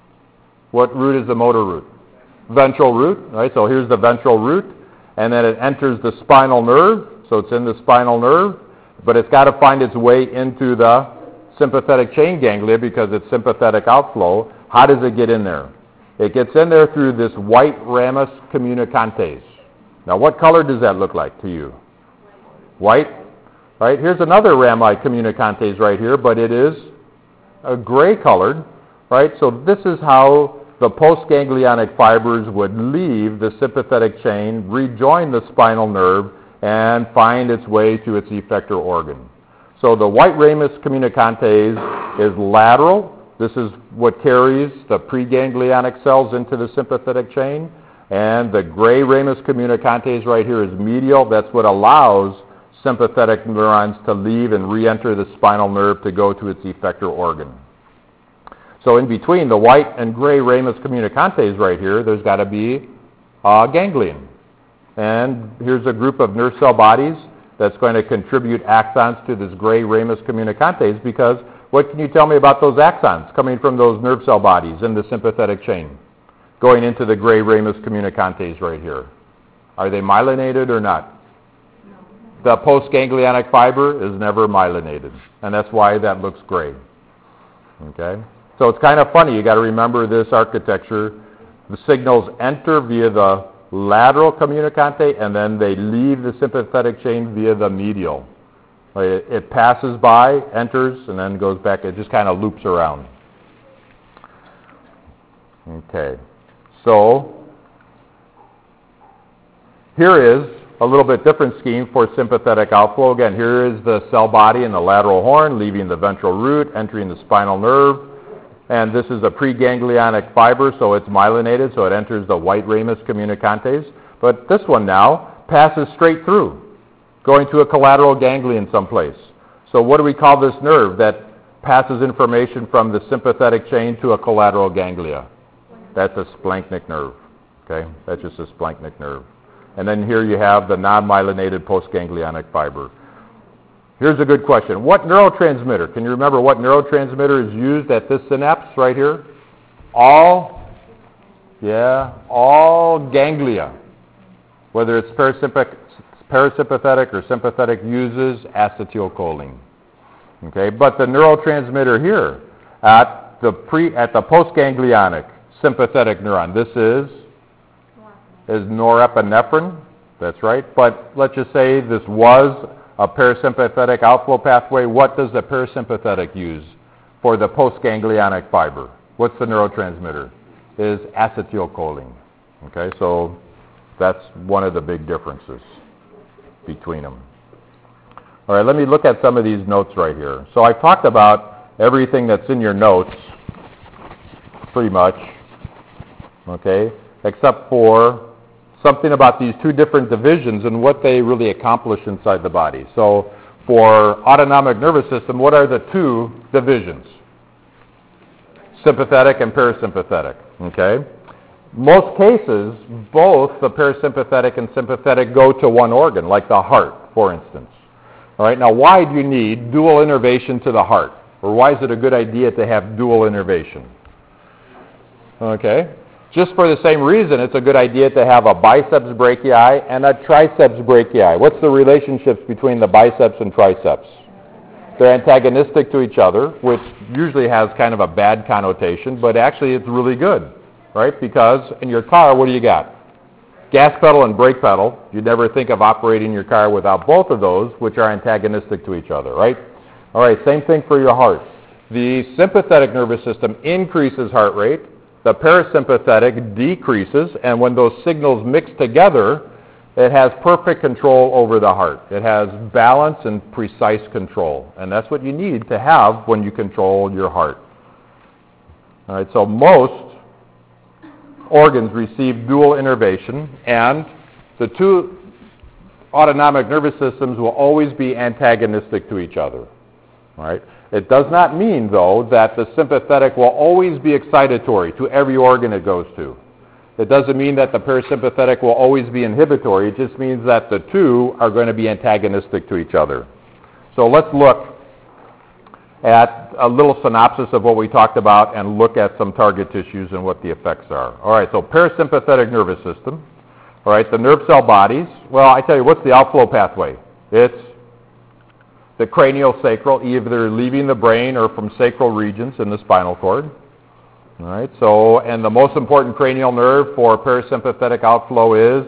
What root is the motor root? Ventral root, right? So here's the ventral root, and then it enters the spinal nerve, so it's in the spinal nerve, but it's got to find its way into the sympathetic chain ganglia because it's sympathetic outflow. How does it get in there? It gets in there through this white ramus communicantes. Now, what color does that look like to you? White? Right? Here's another rami communicantes right here, but it is a gray colored, right? So this is how the postganglionic fibers would leave the sympathetic chain, rejoin the spinal nerve, and find its way to its effector organ. So the white ramus communicantes is lateral. This is what carries the preganglionic cells into the sympathetic chain. And the gray ramus communicantes right here is medial. That's what allows sympathetic neurons to leave and re-enter the spinal nerve to go to its effector organ. So in between the white and gray ramus communicantes right here, there's got to be a ganglion. And here's a group of nerve cell bodies that's going to contribute axons to this gray ramus communicantes, because what can you tell me about those axons coming from those nerve cell bodies in the sympathetic chain going into the gray ramus communicantes right here? Are they myelinated or not? The postganglionic fiber is never myelinated, and that's why that looks gray. Okay? So it's kind of funny. You got to remember this architecture. The signals enter via the lateral communicante, and then they leave the sympathetic chain via the medial. It passes by, enters, and then goes back. It just kind of loops around. Okay. So here is a little bit different scheme for sympathetic outflow. Again, here is the cell body in the lateral horn, leaving the ventral root, entering the spinal nerve, And this is a preganglionic fiber, so it's myelinated, so it enters the white ramus communicantes. But this one now passes straight through, going to a collateral ganglion someplace. So what do we call this nerve that passes information from the sympathetic chain to a collateral ganglia? That's a splanchnic nerve. Okay, that's just a splanchnic nerve. And then here you have the non-myelinated postganglionic fiber. Here's a good question. What neurotransmitter? Can you remember what neurotransmitter is used at this synapse right here? All ganglia, whether it's parasympathetic or sympathetic, uses acetylcholine. Okay, but the neurotransmitter here at the postganglionic sympathetic neuron, this is norepinephrine. That's right. But let's just say this was a parasympathetic outflow pathway. What does the parasympathetic use for the postganglionic fiber? What's the neurotransmitter? Is acetylcholine. Okay, so that's one of the big differences between them. All right, let me look at some of these notes right here. So I talked about everything that's in your notes, pretty much, okay, except for something about these two different divisions and what they really accomplish inside the body. So for autonomic nervous system, what are the two divisions? Sympathetic and parasympathetic, okay? Most cases, both the parasympathetic and sympathetic go to one organ, like the heart, for instance. All right, now why do you need dual innervation to the heart? Or why is it a good idea to have dual innervation? Okay, just for the same reason, it's a good idea to have a biceps brachii and a triceps brachii. What's the relationships between the biceps and triceps? They're antagonistic to each other, which usually has kind of a bad connotation, but actually it's really good, right? Because in your car, what do you got? Gas pedal and brake pedal. You'd never think of operating your car without both of those, which are antagonistic to each other, right? All right, same thing for your heart. The sympathetic nervous system increases heart rate. The parasympathetic decreases, and when those signals mix together, it has perfect control over the heart. It has balance and precise control, and that's what you need to have when you control your heart. All right, so most organs receive dual innervation, and the two autonomic nervous systems will always be antagonistic to each other. All right? It does not mean, though, that the sympathetic will always be excitatory to every organ it goes to. It doesn't mean that the parasympathetic will always be inhibitory. It just means that the two are going to be antagonistic to each other. So let's look at a little synopsis of what we talked about and look at some target tissues and what the effects are. All right, so parasympathetic nervous system. All right, the nerve cell bodies. Well, I tell you, what's the outflow pathway? It's the craniosacral, either leaving the brain or from sacral regions in the spinal cord. All right, so, and the most important cranial nerve for parasympathetic outflow is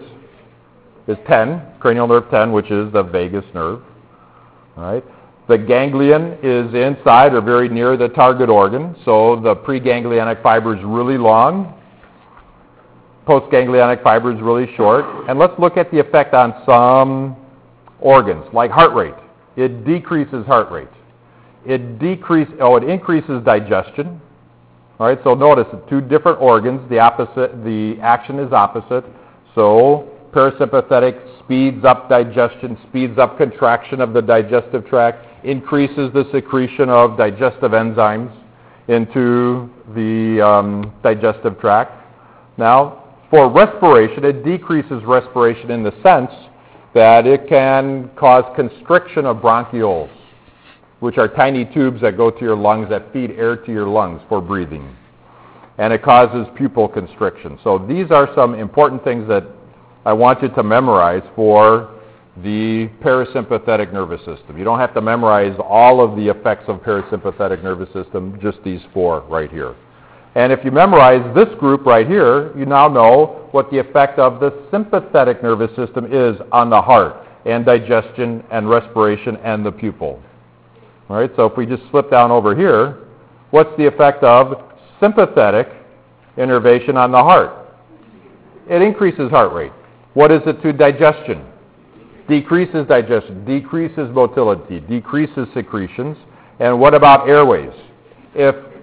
10, cranial nerve 10, which is the vagus nerve. All right. The ganglion is inside or very near the target organ, so the preganglionic fiber is really long, postganglionic fiber is really short. And let's look at the effect on some organs, like heart rate. It decreases heart rate. It increases digestion. All right, so notice the two different organs, the action is opposite. So parasympathetic speeds up digestion, speeds up contraction of the digestive tract, increases the secretion of digestive enzymes into the digestive tract. Now, for respiration, it decreases respiration in the sense that it can cause constriction of bronchioles, which are tiny tubes that go to your lungs that feed air to your lungs for breathing. And it causes pupil constriction. So these are some important things that I want you to memorize for the parasympathetic nervous system. You don't have to memorize all of the effects of parasympathetic nervous system, just these four right here. And if you memorize this group right here, you now know what the effect of the sympathetic nervous system is on the heart and digestion and respiration and the pupil. All right, so if we just slip down over here, what's the effect of sympathetic innervation on the heart? It increases heart rate. What is it to digestion? Decreases digestion, decreases motility, decreases secretions. And what about airways? If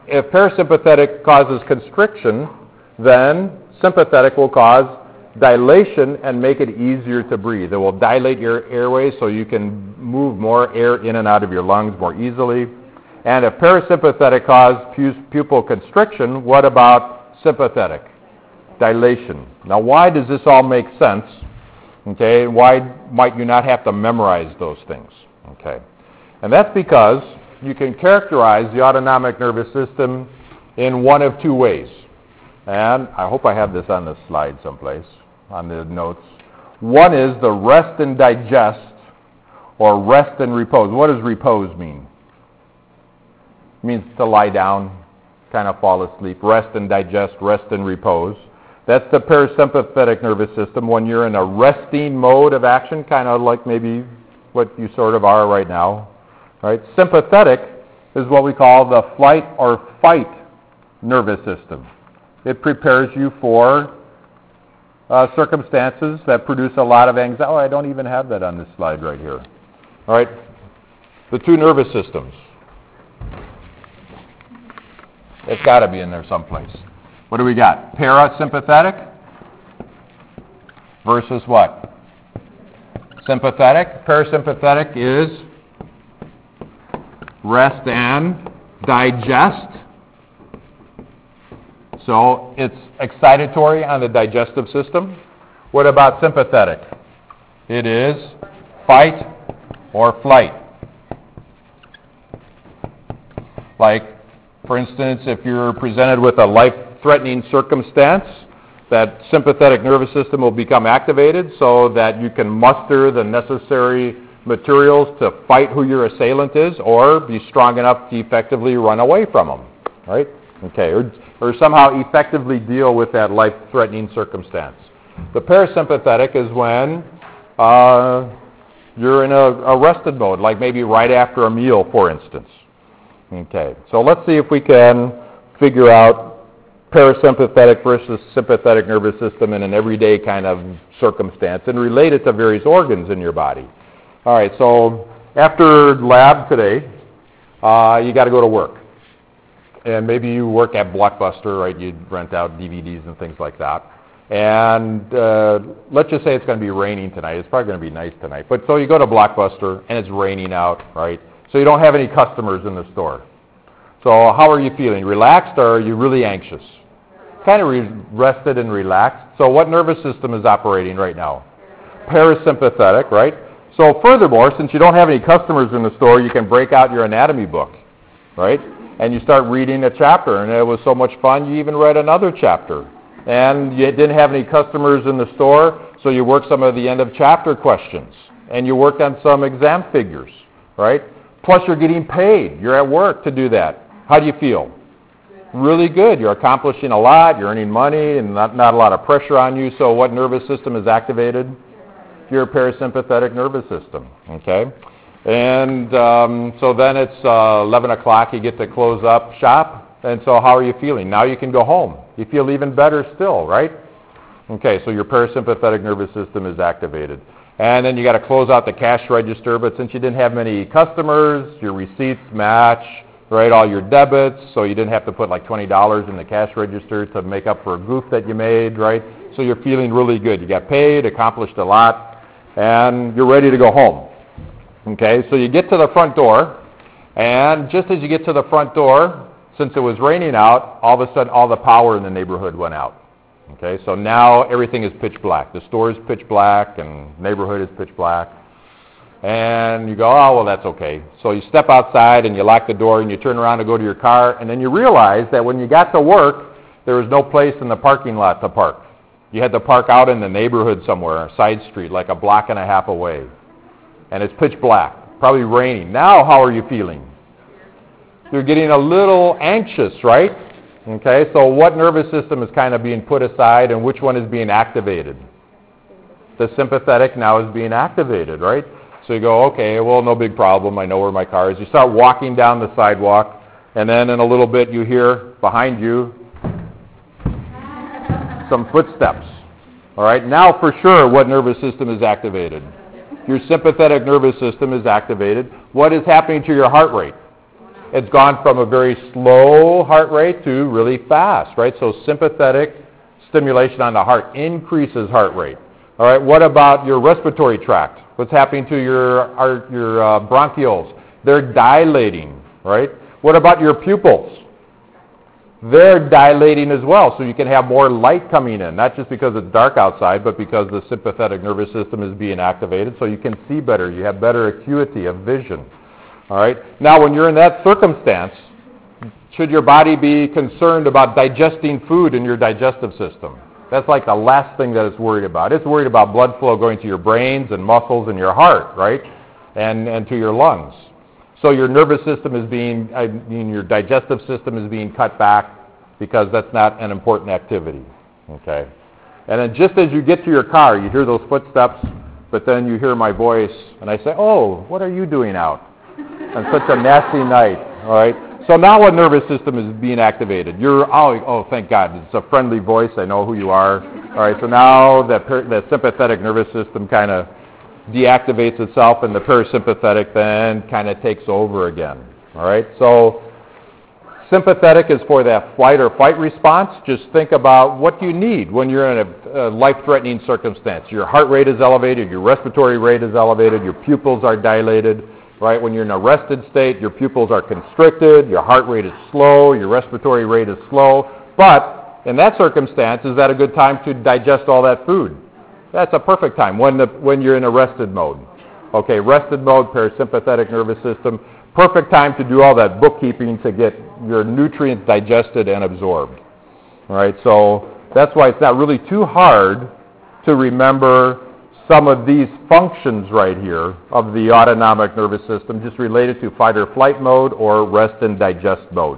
if parasympathetic causes constriction, then sympathetic will cause dilation and make it easier to breathe. It will dilate your airways so you can move more air in and out of your lungs more easily. And if parasympathetic causes pupil constriction, what about sympathetic? Dilation. Now, why does this all make sense? Okay, why might you not have to memorize those things? Okay, and that's because you can characterize the autonomic nervous system in one of two ways. And I hope I have this on the slide someplace, on the notes. One is the rest and digest, or rest and repose. What does repose mean? It means to lie down, kind of fall asleep. Rest and digest, rest and repose. That's the parasympathetic nervous system when you're in a resting mode of action, kind of like maybe what you sort of are right now. Right? Sympathetic is what we call the flight or fight nervous system. It prepares you for circumstances that produce a lot of anxiety. Oh, I don't even have that on this slide right here. All right, the two nervous systems. It's got to be in there someplace. What do we got? Parasympathetic versus what? Sympathetic. Parasympathetic is rest and digest. So it's excitatory on the digestive system. What about sympathetic? It is fight or flight. Like, for instance, if you're presented with a life-threatening circumstance, that sympathetic nervous system will become activated so that you can muster the necessary materials to fight who your assailant is or be strong enough to effectively run away from them, right? Okay, or somehow effectively deal with that life-threatening circumstance. The parasympathetic is when you're in a rested mode, like maybe right after a meal, for instance. Okay, so let's see if we can figure out parasympathetic versus sympathetic nervous system in an everyday kind of circumstance and relate it to various organs in your body. All right, so after lab today, you got to go to work. And maybe you work at Blockbuster, right? You rent out DVDs and things like that. And let's just say it's going to be raining tonight. It's probably going to be nice tonight. But so you go to Blockbuster, and it's raining out, right? So you don't have any customers in the store. So how are you feeling? Relaxed, or are you really anxious? Kind of rested and relaxed. So what nervous system is operating right now? Parasympathetic, right? So furthermore, since you don't have any customers in the store, you can break out your anatomy book, right? And you start reading a chapter, and it was so much fun, you even read another chapter. And you didn't have any customers in the store, so you worked some of the end of chapter questions. And you worked on some exam figures, right? Plus you're getting paid. You're at work to do that. How do you feel? Really good. You're accomplishing a lot, you're earning money, and not a lot of pressure on you. So what nervous system is activated? Your parasympathetic nervous system, okay? And so then it's 11 o'clock, you get to close up shop, and so how are you feeling? Now you can go home. You feel even better still, right? Okay, so your parasympathetic nervous system is activated. And then you got to close out the cash register, but since you didn't have many customers, your receipts match, right, all your debits, so you didn't have to put like $20 in the cash register to make up for a goof that you made, right? So you're feeling really good. You got paid, accomplished a lot, and you're ready to go home. Okay, so you get to the front door, and just as you get to the front door, since it was raining out, all of a sudden all the power in the neighborhood went out. Okay, so now everything is pitch black. The store is pitch black, and neighborhood is pitch black. And you go, oh, well, that's okay. So you step outside, and you lock the door, and you turn around to go to your car, and then you realize that when you got to work, there was no place in the parking lot to park. You had to park out in the neighborhood somewhere, a side street, like a block and a half away. And it's pitch black, probably raining. Now how are you feeling? You're getting a little anxious, right? Okay, so what nervous system is kind of being put aside, and which one is being activated? The sympathetic now is being activated, right? So you go, okay, well, no big problem. I know where my car is. You start walking down the sidewalk, and then in a little bit you hear behind you some footsteps. All right, now for sure what nervous system is activated? Your sympathetic nervous system is activated. What is happening to your heart rate? It's gone from a very slow heart rate to really fast, right? So sympathetic stimulation on the heart increases heart rate. All right, what about your respiratory tract? What's happening to your bronchioles? They're dilating, right? What about your pupils? They're dilating as well, so you can have more light coming in, not just because it's dark outside, but because the sympathetic nervous system is being activated, so you can see better. You have better acuity of vision. All right. Now, when you're in that circumstance, should your body be concerned about digesting food in your digestive system? That's like the last thing that it's worried about. It's worried about blood flow going to your brains and muscles and your heart, right, and to your lungs. So your nervous system is your digestive system is being cut back because that's not an important activity, okay? And then just as you get to your car, you hear those footsteps, but then you hear my voice, and I say, oh, what are you doing out on such a nasty night, all right? So now what nervous system is being activated? Oh, thank God, it's a friendly voice, I know who you are. All right, so now the sympathetic nervous system kind of deactivates itself, and the parasympathetic then kind of takes over again. All right, so sympathetic is for that flight or fight response. Just think about what you need when you're in a life-threatening circumstance. Your heart rate is elevated, your respiratory rate is elevated, your pupils are dilated. Right, when you're in a rested state, your pupils are constricted, your heart rate is slow, your respiratory rate is slow. But in that circumstance, is that a good time to digest all that food? That's a perfect time when you're in a rested mode. Okay, rested mode, parasympathetic nervous system, perfect time to do all that bookkeeping to get your nutrients digested and absorbed. All right, so that's why it's not really too hard to remember some of these functions right here of the autonomic nervous system, just related to fight or flight mode or rest and digest mode.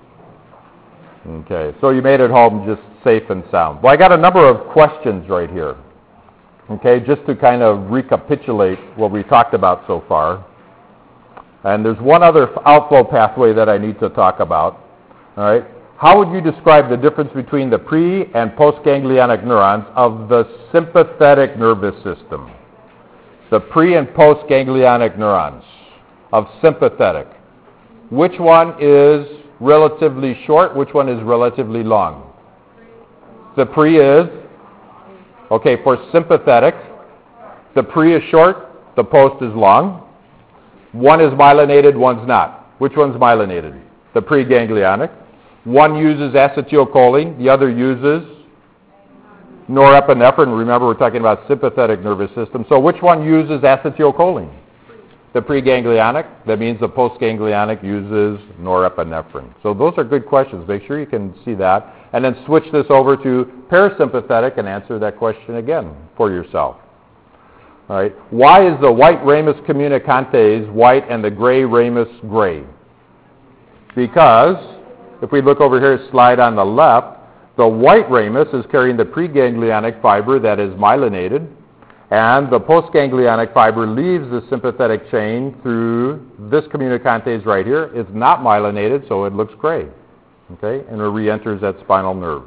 Okay, so you made it home just safe and sound. Well, I got a number of questions right here. Okay, just to kind of recapitulate what we talked about so far. And there's one other outflow pathway that I need to talk about. All right, how would you describe the difference between the pre- and postganglionic neurons of the sympathetic nervous system? The pre- and postganglionic neurons of sympathetic. Which one is relatively short? Which one is relatively long? The pre is, okay, for sympathetic, the pre is short, the post is long. One is myelinated, one's not. Which one's myelinated? The preganglionic. One uses acetylcholine, the other uses norepinephrine. Remember, we're talking about sympathetic nervous system. So which one uses acetylcholine? The preganglionic. That means the postganglionic uses norepinephrine. So those are good questions. Make sure you can see that. And then switch this over to parasympathetic and answer that question again for yourself. All right. Why is the white ramus communicantes white and the gray ramus gray? Because if we look over here, slide on the left, the white ramus is carrying the preganglionic fiber that is myelinated, and the postganglionic fiber leaves the sympathetic chain through this communicantes right here. It's not myelinated, so it looks gray. Okay, and it re-enters that spinal nerve.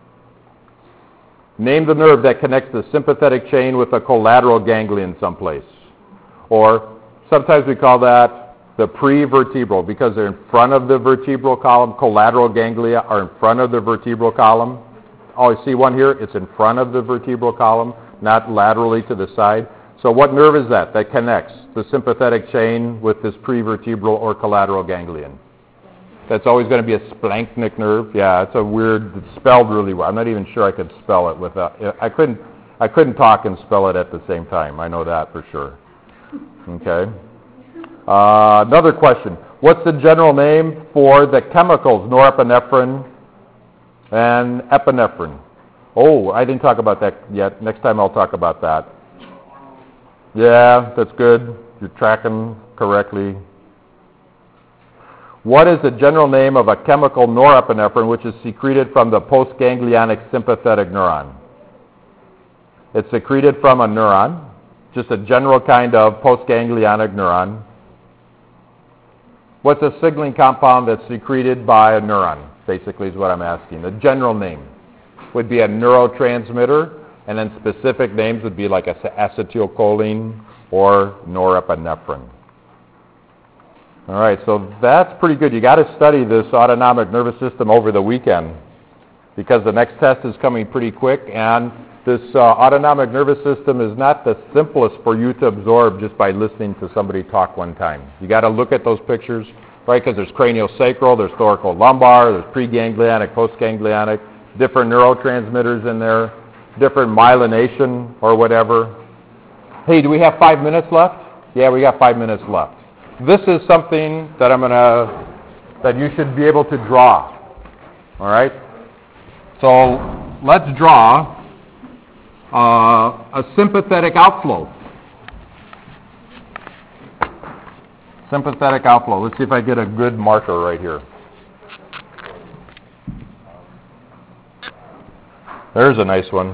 Name the nerve that connects the sympathetic chain with a collateral ganglion someplace. Or sometimes we call that the prevertebral, because they're in front of the vertebral column. Collateral ganglia are in front of the vertebral column. Oh, you see one here? It's in front of the vertebral column, not laterally to the side. So what nerve is that connects the sympathetic chain with this prevertebral or collateral ganglion? That's always going to be a splanchnic nerve. Yeah, it's a weird, it's spelled really well. I'm not even sure I could spell it without, I couldn't talk and spell it at the same time. I know that for sure. Okay. Another question. What's the general name for the chemicals norepinephrine and epinephrine? Oh, I didn't talk about that yet. Next time I'll talk about that. Yeah, that's good. You're tracking correctly. What is the general name of a chemical norepinephrine which is secreted from the postganglionic sympathetic neuron? It's secreted from a neuron, just a general kind of postganglionic neuron. What's a signaling compound that's secreted by a neuron, basically is what I'm asking. The general name would be a neurotransmitter, and then specific names would be like acetylcholine or norepinephrine. All right, so that's pretty good. You got to study this autonomic nervous system over the weekend because the next test is coming pretty quick, and this autonomic nervous system is not the simplest for you to absorb just by listening to somebody talk one time. You got to look at those pictures, right? Because there's craniosacral, there's thoracolumbar, there's preganglionic, postganglionic, different neurotransmitters in there, different myelination or whatever. Hey, do we have 5 minutes left? Yeah, we got 5 minutes left. This is something that that you should be able to draw. All right? So let's draw a sympathetic outflow. Sympathetic outflow. Let's see if I get a good marker right here. There's a nice one.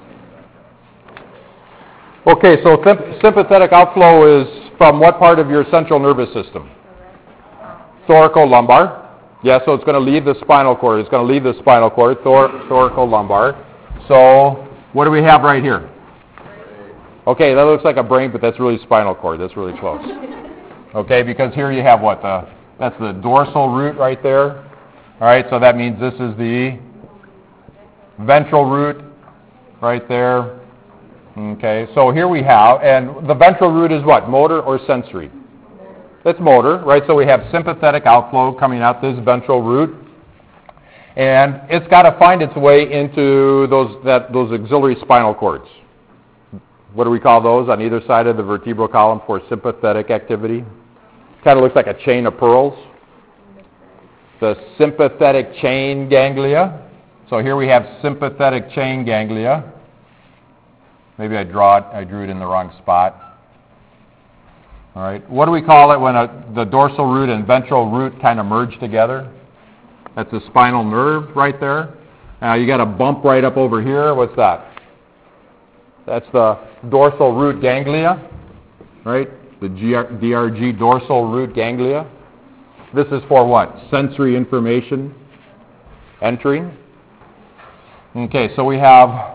Okay, so sympathetic outflow is from what part of your central nervous system? Thoracolumbar. Yeah, so it's going to leave the spinal cord. It's going to leave the spinal cord, thoracolumbar. So what do we have right here? Okay, that looks like a brain, but that's really spinal cord. That's really close. Okay, because here you have what? That's the dorsal root right there. All right, so that means this is the ventral root right there. Okay, so here we have, and the ventral root is what? Motor or sensory? It's motor, right? So we have sympathetic outflow coming out this ventral root, and it's got to find its way into those auxiliary spinal cords. What do we call those on either side of the vertebral column for sympathetic activity? Kind of looks like a chain of pearls. The sympathetic chain ganglia. So here we have sympathetic chain ganglia. Maybe I drew it in the wrong spot. All right. What do we call it when the dorsal root and ventral root kind of merge together? That's a spinal nerve right there. Now you got a bump right up over here. What's that? That's the dorsal root ganglia, right? The DRG, dorsal root ganglia. This is for what? Sensory information entering. Okay, so we have,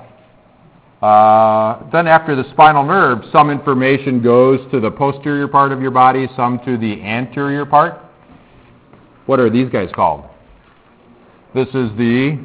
then after the spinal nerve, some information goes to the posterior part of your body, some to the anterior part. What are these guys called? This is the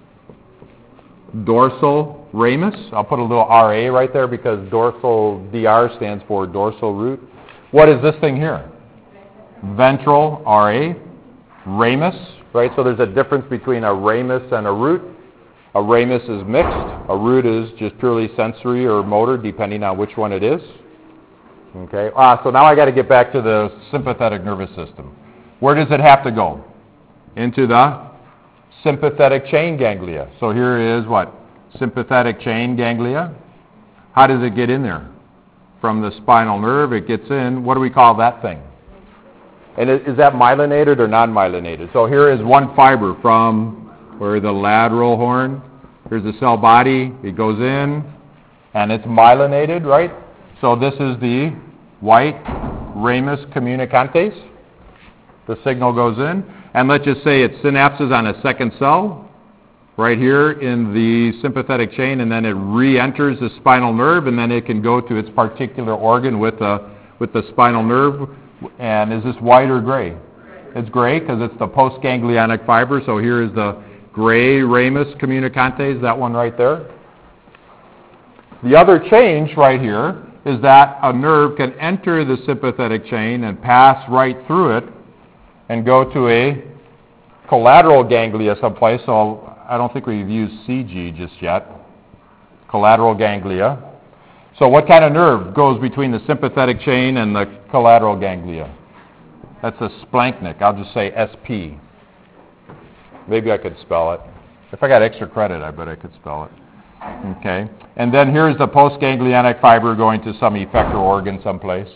dorsal ramus. I'll put a little RA right there because dorsal DR stands for dorsal root. What is this thing here? Ventral RA, ramus, right? So there's a difference between a ramus and a root. A ramus is mixed. A root is just purely sensory or motor, depending on which one it is. Okay. So now I got to get back to the sympathetic nervous system. Where does it have to go? Into the sympathetic chain ganglia. So here is what? Sympathetic chain ganglia. How does it get in there? From the spinal nerve, it gets in. What do we call that thing? And is that myelinated or non-myelinated? So here is one fiber from where the lateral horn. Here's the cell body. It goes in, and it's myelinated, right? So this is the white ramus communicantes. The signal goes in, and let's just say it synapses on a second cell right here in the sympathetic chain, and then it re-enters the spinal nerve, and then it can go to its particular organ with the spinal nerve. And is this white or gray? It's gray because it's the postganglionic fiber. So here is the gray ramus communicantes, that one right there. The other change right here is that a nerve can enter the sympathetic chain and pass right through it and go to a collateral ganglia someplace. So I don't think we've used CG just yet. Collateral ganglia. So what kind of nerve goes between the sympathetic chain and the collateral ganglia? That's a splanchnic. I'll just say SP. Maybe I could spell it. If I got extra credit, I bet I could spell it. Okay. And then here's the postganglionic fiber going to some effector organ someplace.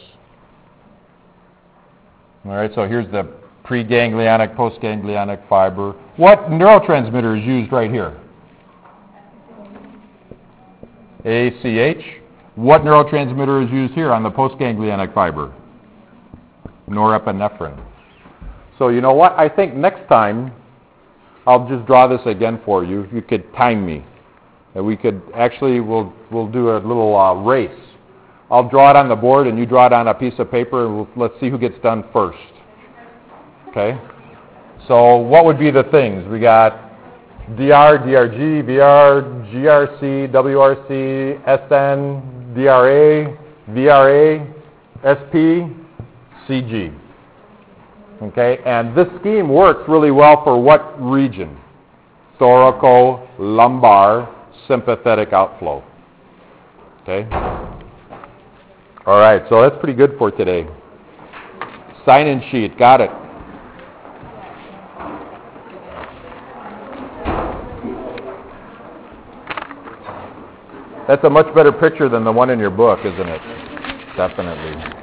All right, so here's the preganglionic, postganglionic fiber. What neurotransmitter is used right here? ACH. What neurotransmitter is used here on the postganglionic fiber? Norepinephrine. So you know what? I think next time I'll just draw this again for you. You could time me. And we could actually, we'll do a little race. I'll draw it on the board and you draw it on a piece of paper and let's see who gets done first. Okay? So what would be the things? We got DR, DRG, VR, GRC, WRC, SN, DRA, VRA, SP, CG. Okay? And this scheme works really well for what region? Thoracolumbar sympathetic outflow. Okay? All right, so that's pretty good for today. Sign-in sheet, got it. That's a much better picture than the one in your book, isn't it? Definitely.